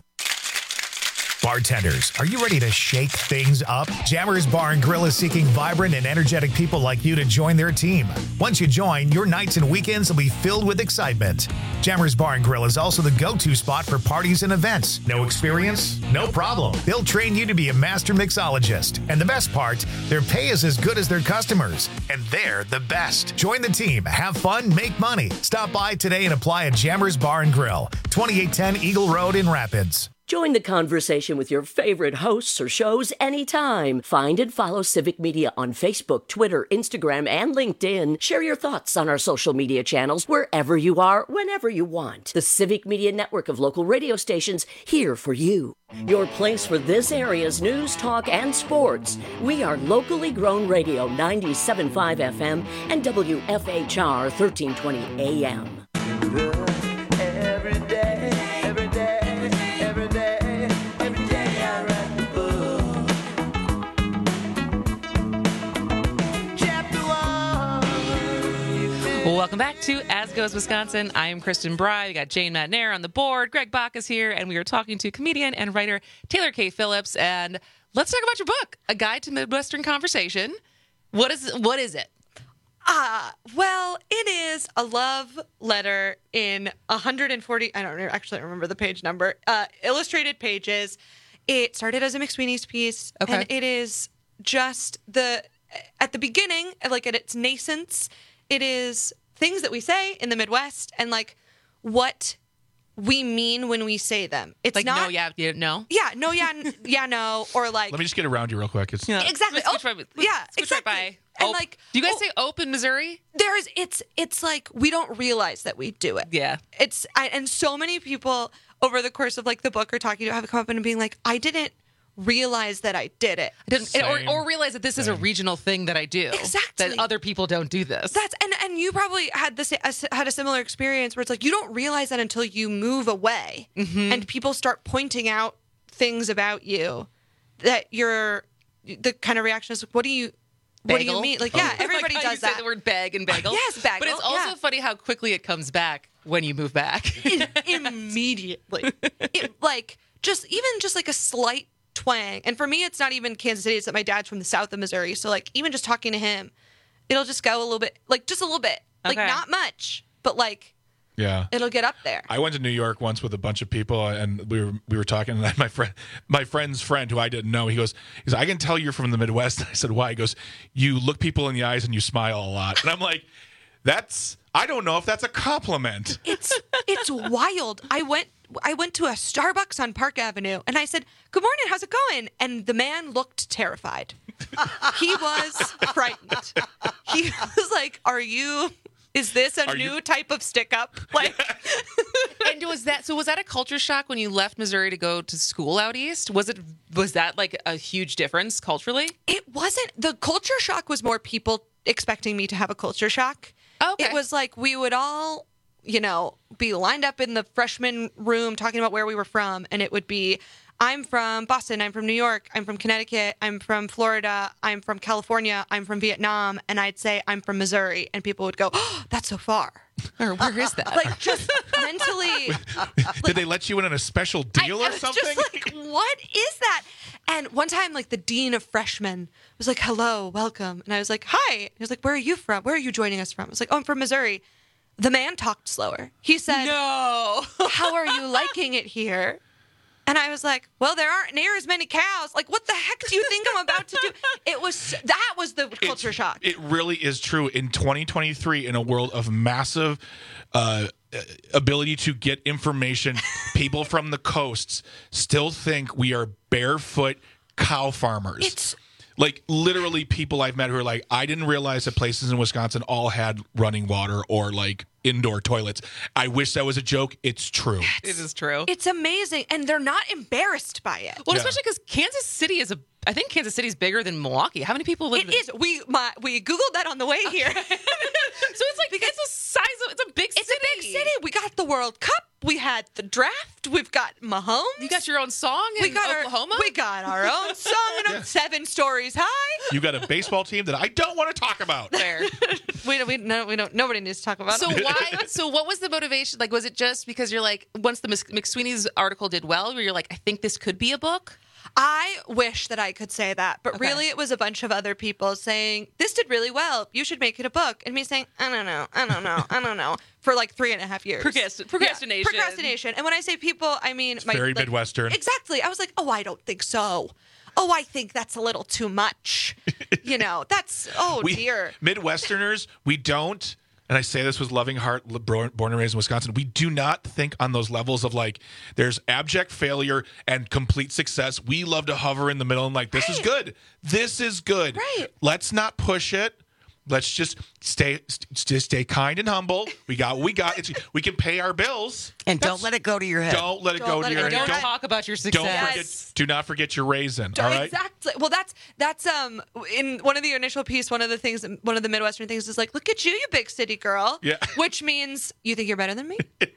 Bartenders, are you ready to shake things up? Jammers Bar and Grill is seeking vibrant and energetic people like you to join their team. Once you join, your nights and weekends will be filled with excitement. Jammers Bar and Grill is also the go-to spot for parties and events. No experience? No problem. They'll train you to be a master mixologist. And the best part, their pay is as good as their customers. And they're the best. Join the team, have fun, make money. Stop by today and apply at Jammers Bar and Grill, twenty-eight ten Eagle Road in Rapids. Join the conversation with your favorite hosts or shows anytime. Find and follow Civic Media on Facebook, Twitter, Instagram, and LinkedIn. Share your thoughts on our social media channels wherever you are, whenever you want. The Civic Media network of local radio stations here for you. Your place for this area's news, talk, and sports. We are locally grown radio, ninety-seven point five F M and W F H R thirteen twenty A M. Every day, every day. Welcome back to As Goes Wisconsin. I am Kristen Bry. We got Jane Matnair on the board. Greg Bach is here, and we are talking to comedian and writer Taylor K. Phillips. And let's talk about your book, A Guide to Midwestern Conversation. What is what is it? Uh, well, it is a love letter in one hundred forty, I don't actually remember the page number, uh, illustrated pages. It started as a McSweeney's piece, Okay. and it is just the, at the beginning, like at its nascence, it is things that we say in the Midwest and like what we mean when we say them. It's Like, not, no, yeah, yeah, no? yeah, no, yeah, n- yeah, no, or like, Let me just get around you real quick. It's Yeah. exactly. Switch Oh, right- yeah, switch right exactly. by. And Oh, like, do you guys oh, say open Missouri? There's, it's, it's like we don't realize that we do it. Yeah. It's, I, and so many people over the course of like the book are talking to have come up and being like, I didn't realize that I did it. I didn't, Same. or, or realize that this is a regional thing that I do. Exactly. That other people don't do this. That's and and you probably had this had a similar experience where it's like you don't realize that until you move away Mm-hmm. and people start pointing out things about you that you're the kind of reaction is what do you what do you Bagel? mean? Like yeah, Oh. everybody Like how does you that. say the word bag and bagel. Yes, bagel. But it's also yeah. funny how quickly it comes back when you move back. Immediately. It, like just even just like a slight twang. And for me it's not even Kansas City, it's that my dad's from the south of Missouri. So like even just talking to him, it'll just go a little bit like just a little bit. Like Okay. not much, but like yeah. it'll get up there. I went to New York once with a bunch of people, and we were we were talking. And my friend, my friend's friend, who I didn't know, he goes, he goes, I can tell you're from the Midwest. I said, why? He goes, you look people in the eyes and you smile a lot. And I'm like, that's I don't know if that's a compliment. It's it's wild. I went I went to a Starbucks on Park Avenue and I said, "Good morning, how's it going?" And the man looked terrified. He was frightened. He was like, "Are you is this a Are new you- type of stick up?" Like And was that so? Was that a culture shock when you left Missouri to go to school out east? Was it was that like a huge difference culturally? it wasn't the culture shock was more people expecting me to have a culture shock. Okay. It was like we would all, you know, be lined up in the freshman room talking about where we were from, and it would be, I'm from Boston, I'm from New York, I'm from Connecticut, I'm from Florida, I'm from California, I'm from Vietnam, and I'd say I'm from Missouri, and people would go, oh, that's so far. Or where is that? Like, just mentally. Did they let you in on a special deal I, or I was something? just like, what is that? And one time, like, the dean of freshmen was like, hello, welcome. And I was like, hi. He was like, where are you from? Where are you joining us from? I was like, oh, I'm from Missouri. The man talked slower. He said, no. How are you liking it here? And I was like, well, there aren't near as many cows. Like, what the heck do you think I'm about to do? It was, that was the culture It's- shock. It really is true. In twenty twenty-three, in a world of massive uh, ability to get information, people from the coasts still think we are barefoot cow farmers. It's like literally people I've met who are like, I didn't realize that places in Wisconsin all had running water or like indoor toilets. I wish that was a joke. It's true. It is true. It's amazing. And they're not embarrassed by it. Well, Yeah. especially because Kansas City is a. I think Kansas City is bigger than Milwaukee. How many people live? It in is. We my, we Googled that on the way here. So it's like it's a size of. It's a big It's city. a big city. We got the World Cup. We had the draft. We've got Mahomes. You got your own song in we got Oklahoma. Our, we got our own song in Yeah. seven stories high. You got a baseball team that I don't want to talk about. There. We don't. We no. We don't. Nobody needs to talk about So it. why? So what was the motivation? Like, was it just because you're like, once the Mc- McSweeney's article did well, where you're like, I think this could be a book? I wish that I could say that, but Okay. really it was a bunch of other people saying, this did really well. You should make it a book. And me saying, I don't know. I don't know. I don't know. For like three and a half years. Procrast- procrastination. Yeah, procrastination. And when I say people, I mean... my, very like- Midwestern. Exactly. I was like, oh, I don't think so. Oh, I think that's a little too much. You know, that's... Oh, we, dear. Midwesterners, we don't, and I say this with loving heart, born born and raised in Wisconsin, we do not think on those levels of like, there's abject failure and complete success. We love to hover in the middle and like, this is good. This is good. Right. Let's not push it. Let's just stay st- stay kind and humble. We got what we got. It's, we can pay our bills. And That's- don't let it go to your head. Don't let it Don't go let to it your go to head. your Don't talk about your success. Don't forget. Do not forget your raisin. All right. Exactly. Well, that's that's um in one of the initial piece. One of the things, one of the Midwestern things is like, look at you, you big city girl. Yeah. Which means you think you're better than me.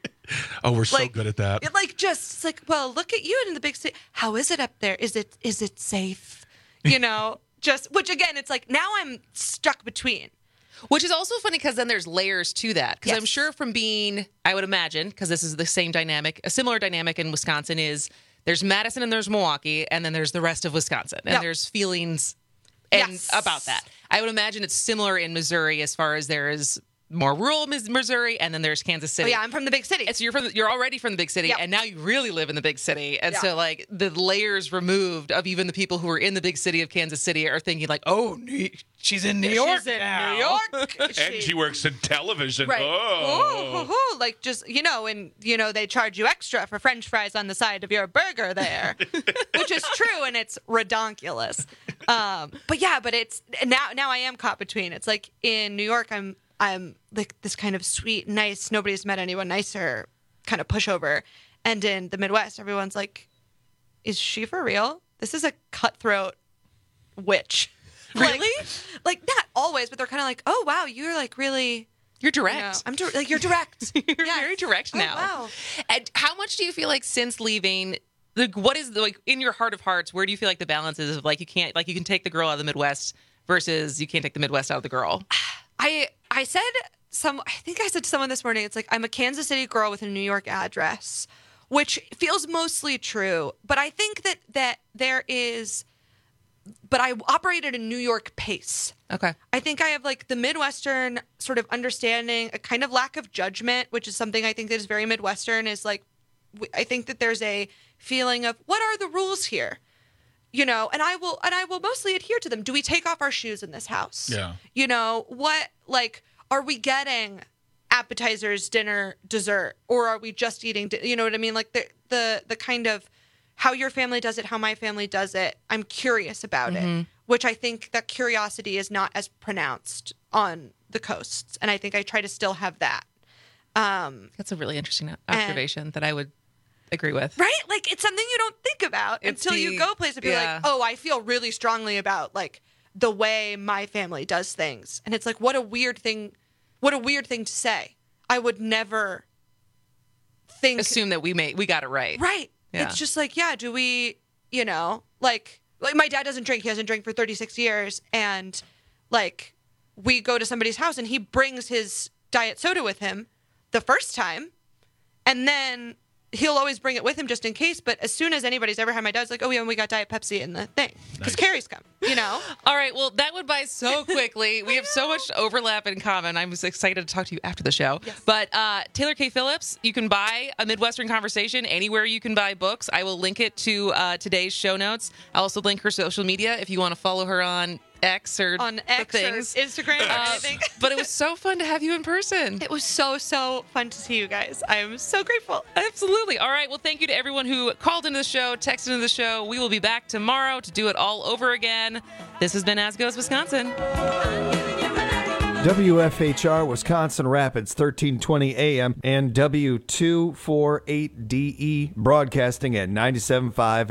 Oh, we're so Like, good at that. It, like just it's like, well, look at you in the big city. How is it up there? Is it is it safe? You know, just which again, it's like now I'm stuck between. Which is also funny because then there's layers to that. Because I'm Yes. sure from being, I would imagine, because this is the same dynamic, a similar dynamic in Wisconsin is there's Madison and there's Milwaukee, and then there's the rest of Wisconsin. And Yep. there's feelings and Yes. about that. I would imagine it's similar in Missouri as far as there is more rural Mis- Missouri, and then there's Kansas Oh City. yeah, I'm from the big city. And so you're from the, you're already from the big city, Yep. and now you really live in the big city, and Yeah. so like the layers removed of even the people who are in the big city of Kansas City are thinking like, oh, New- she's in New York She's in now. New York. And she works in television. Right. Oh. Ooh, hoo, hoo. Like just, you know, and, you know, they charge you extra for French fries on the side of your burger there, which is true. And it's redonkulous. Um, but yeah, but it's now, now I am caught between. It's like in New York, I'm, I'm like this kind of sweet, nice, nobody's met anyone nicer kind of pushover. And in the Midwest, everyone's like, is she for real? This is a cutthroat witch. Really? Like, like not always, but they're kind of like, oh wow, you're like really, You're direct. you know, I'm dir- like you're direct. You're Yes. very direct Oh, now. wow. And how much do you feel like since leaving? Like, what is the, like in your heart of hearts? Where do you feel like the balance is of like you can't like you can take the girl out of the Midwest versus you can't take the Midwest out of the girl? I I said some. I think I said to someone this morning. It's like I'm a Kansas City girl with a New York address, which feels mostly true. But I think that that there is. But I operate at a New York pace. Okay. I think I have like the Midwestern sort of understanding, a kind of lack of judgment, which is something I think that is very Midwestern. Is like, w- I think that there's a feeling of what are the rules here, you know, and I will and I will mostly adhere to them. Do we take off our shoes in this house? Yeah. You know what? Like, are we getting appetizers, dinner, dessert, or are we just eating? Di- you know what I mean? Like the the the kind of how your family does it, how my family does it. I'm curious about Mhm. it, which I think that curiosity is not as pronounced on the coasts, and I think I try to still have that. Um, That's a really interesting observation that I would agree with. right? Like it's something you don't think about It's until the- you go places and be yeah. like, oh, I feel really strongly about like the way my family does things, and it's like what a weird thing, what a weird thing to say. I would never think Assume that we made we got it right. right. Yeah. It's just like, yeah, do we, you know, like, like my dad doesn't drink. He hasn't drank for thirty-six years. And like, we go to somebody's house and he brings his diet soda with him the first time. And then he'll always bring it with him just in case. But as soon as anybody's ever had my dad's like, oh, yeah, and we got Diet Pepsi in the thing. Because nice. Carrie's come, you know? All right. Well, that went by so quickly. We have so much overlap in common. I'm just excited to talk to you after the show. Yes. But uh, Taylor K. Phillips, you can buy A Midwestern Conversation anywhere you can buy books. I will link it to uh, today's show notes. I'll also link her social media if you want to follow her on X or on X things. or Instagram, or uh, anything. But it was so fun to have you in person. It was so, so fun to see you guys. I am so grateful. Absolutely. All right. Well, thank you to everyone who called into the show, texted into the show. We will be back tomorrow to do it all over again. This has been As Goes Wisconsin. W F H R Wisconsin Rapids, thirteen twenty A M and W two forty-eight D E broadcasting at ninety-seven point five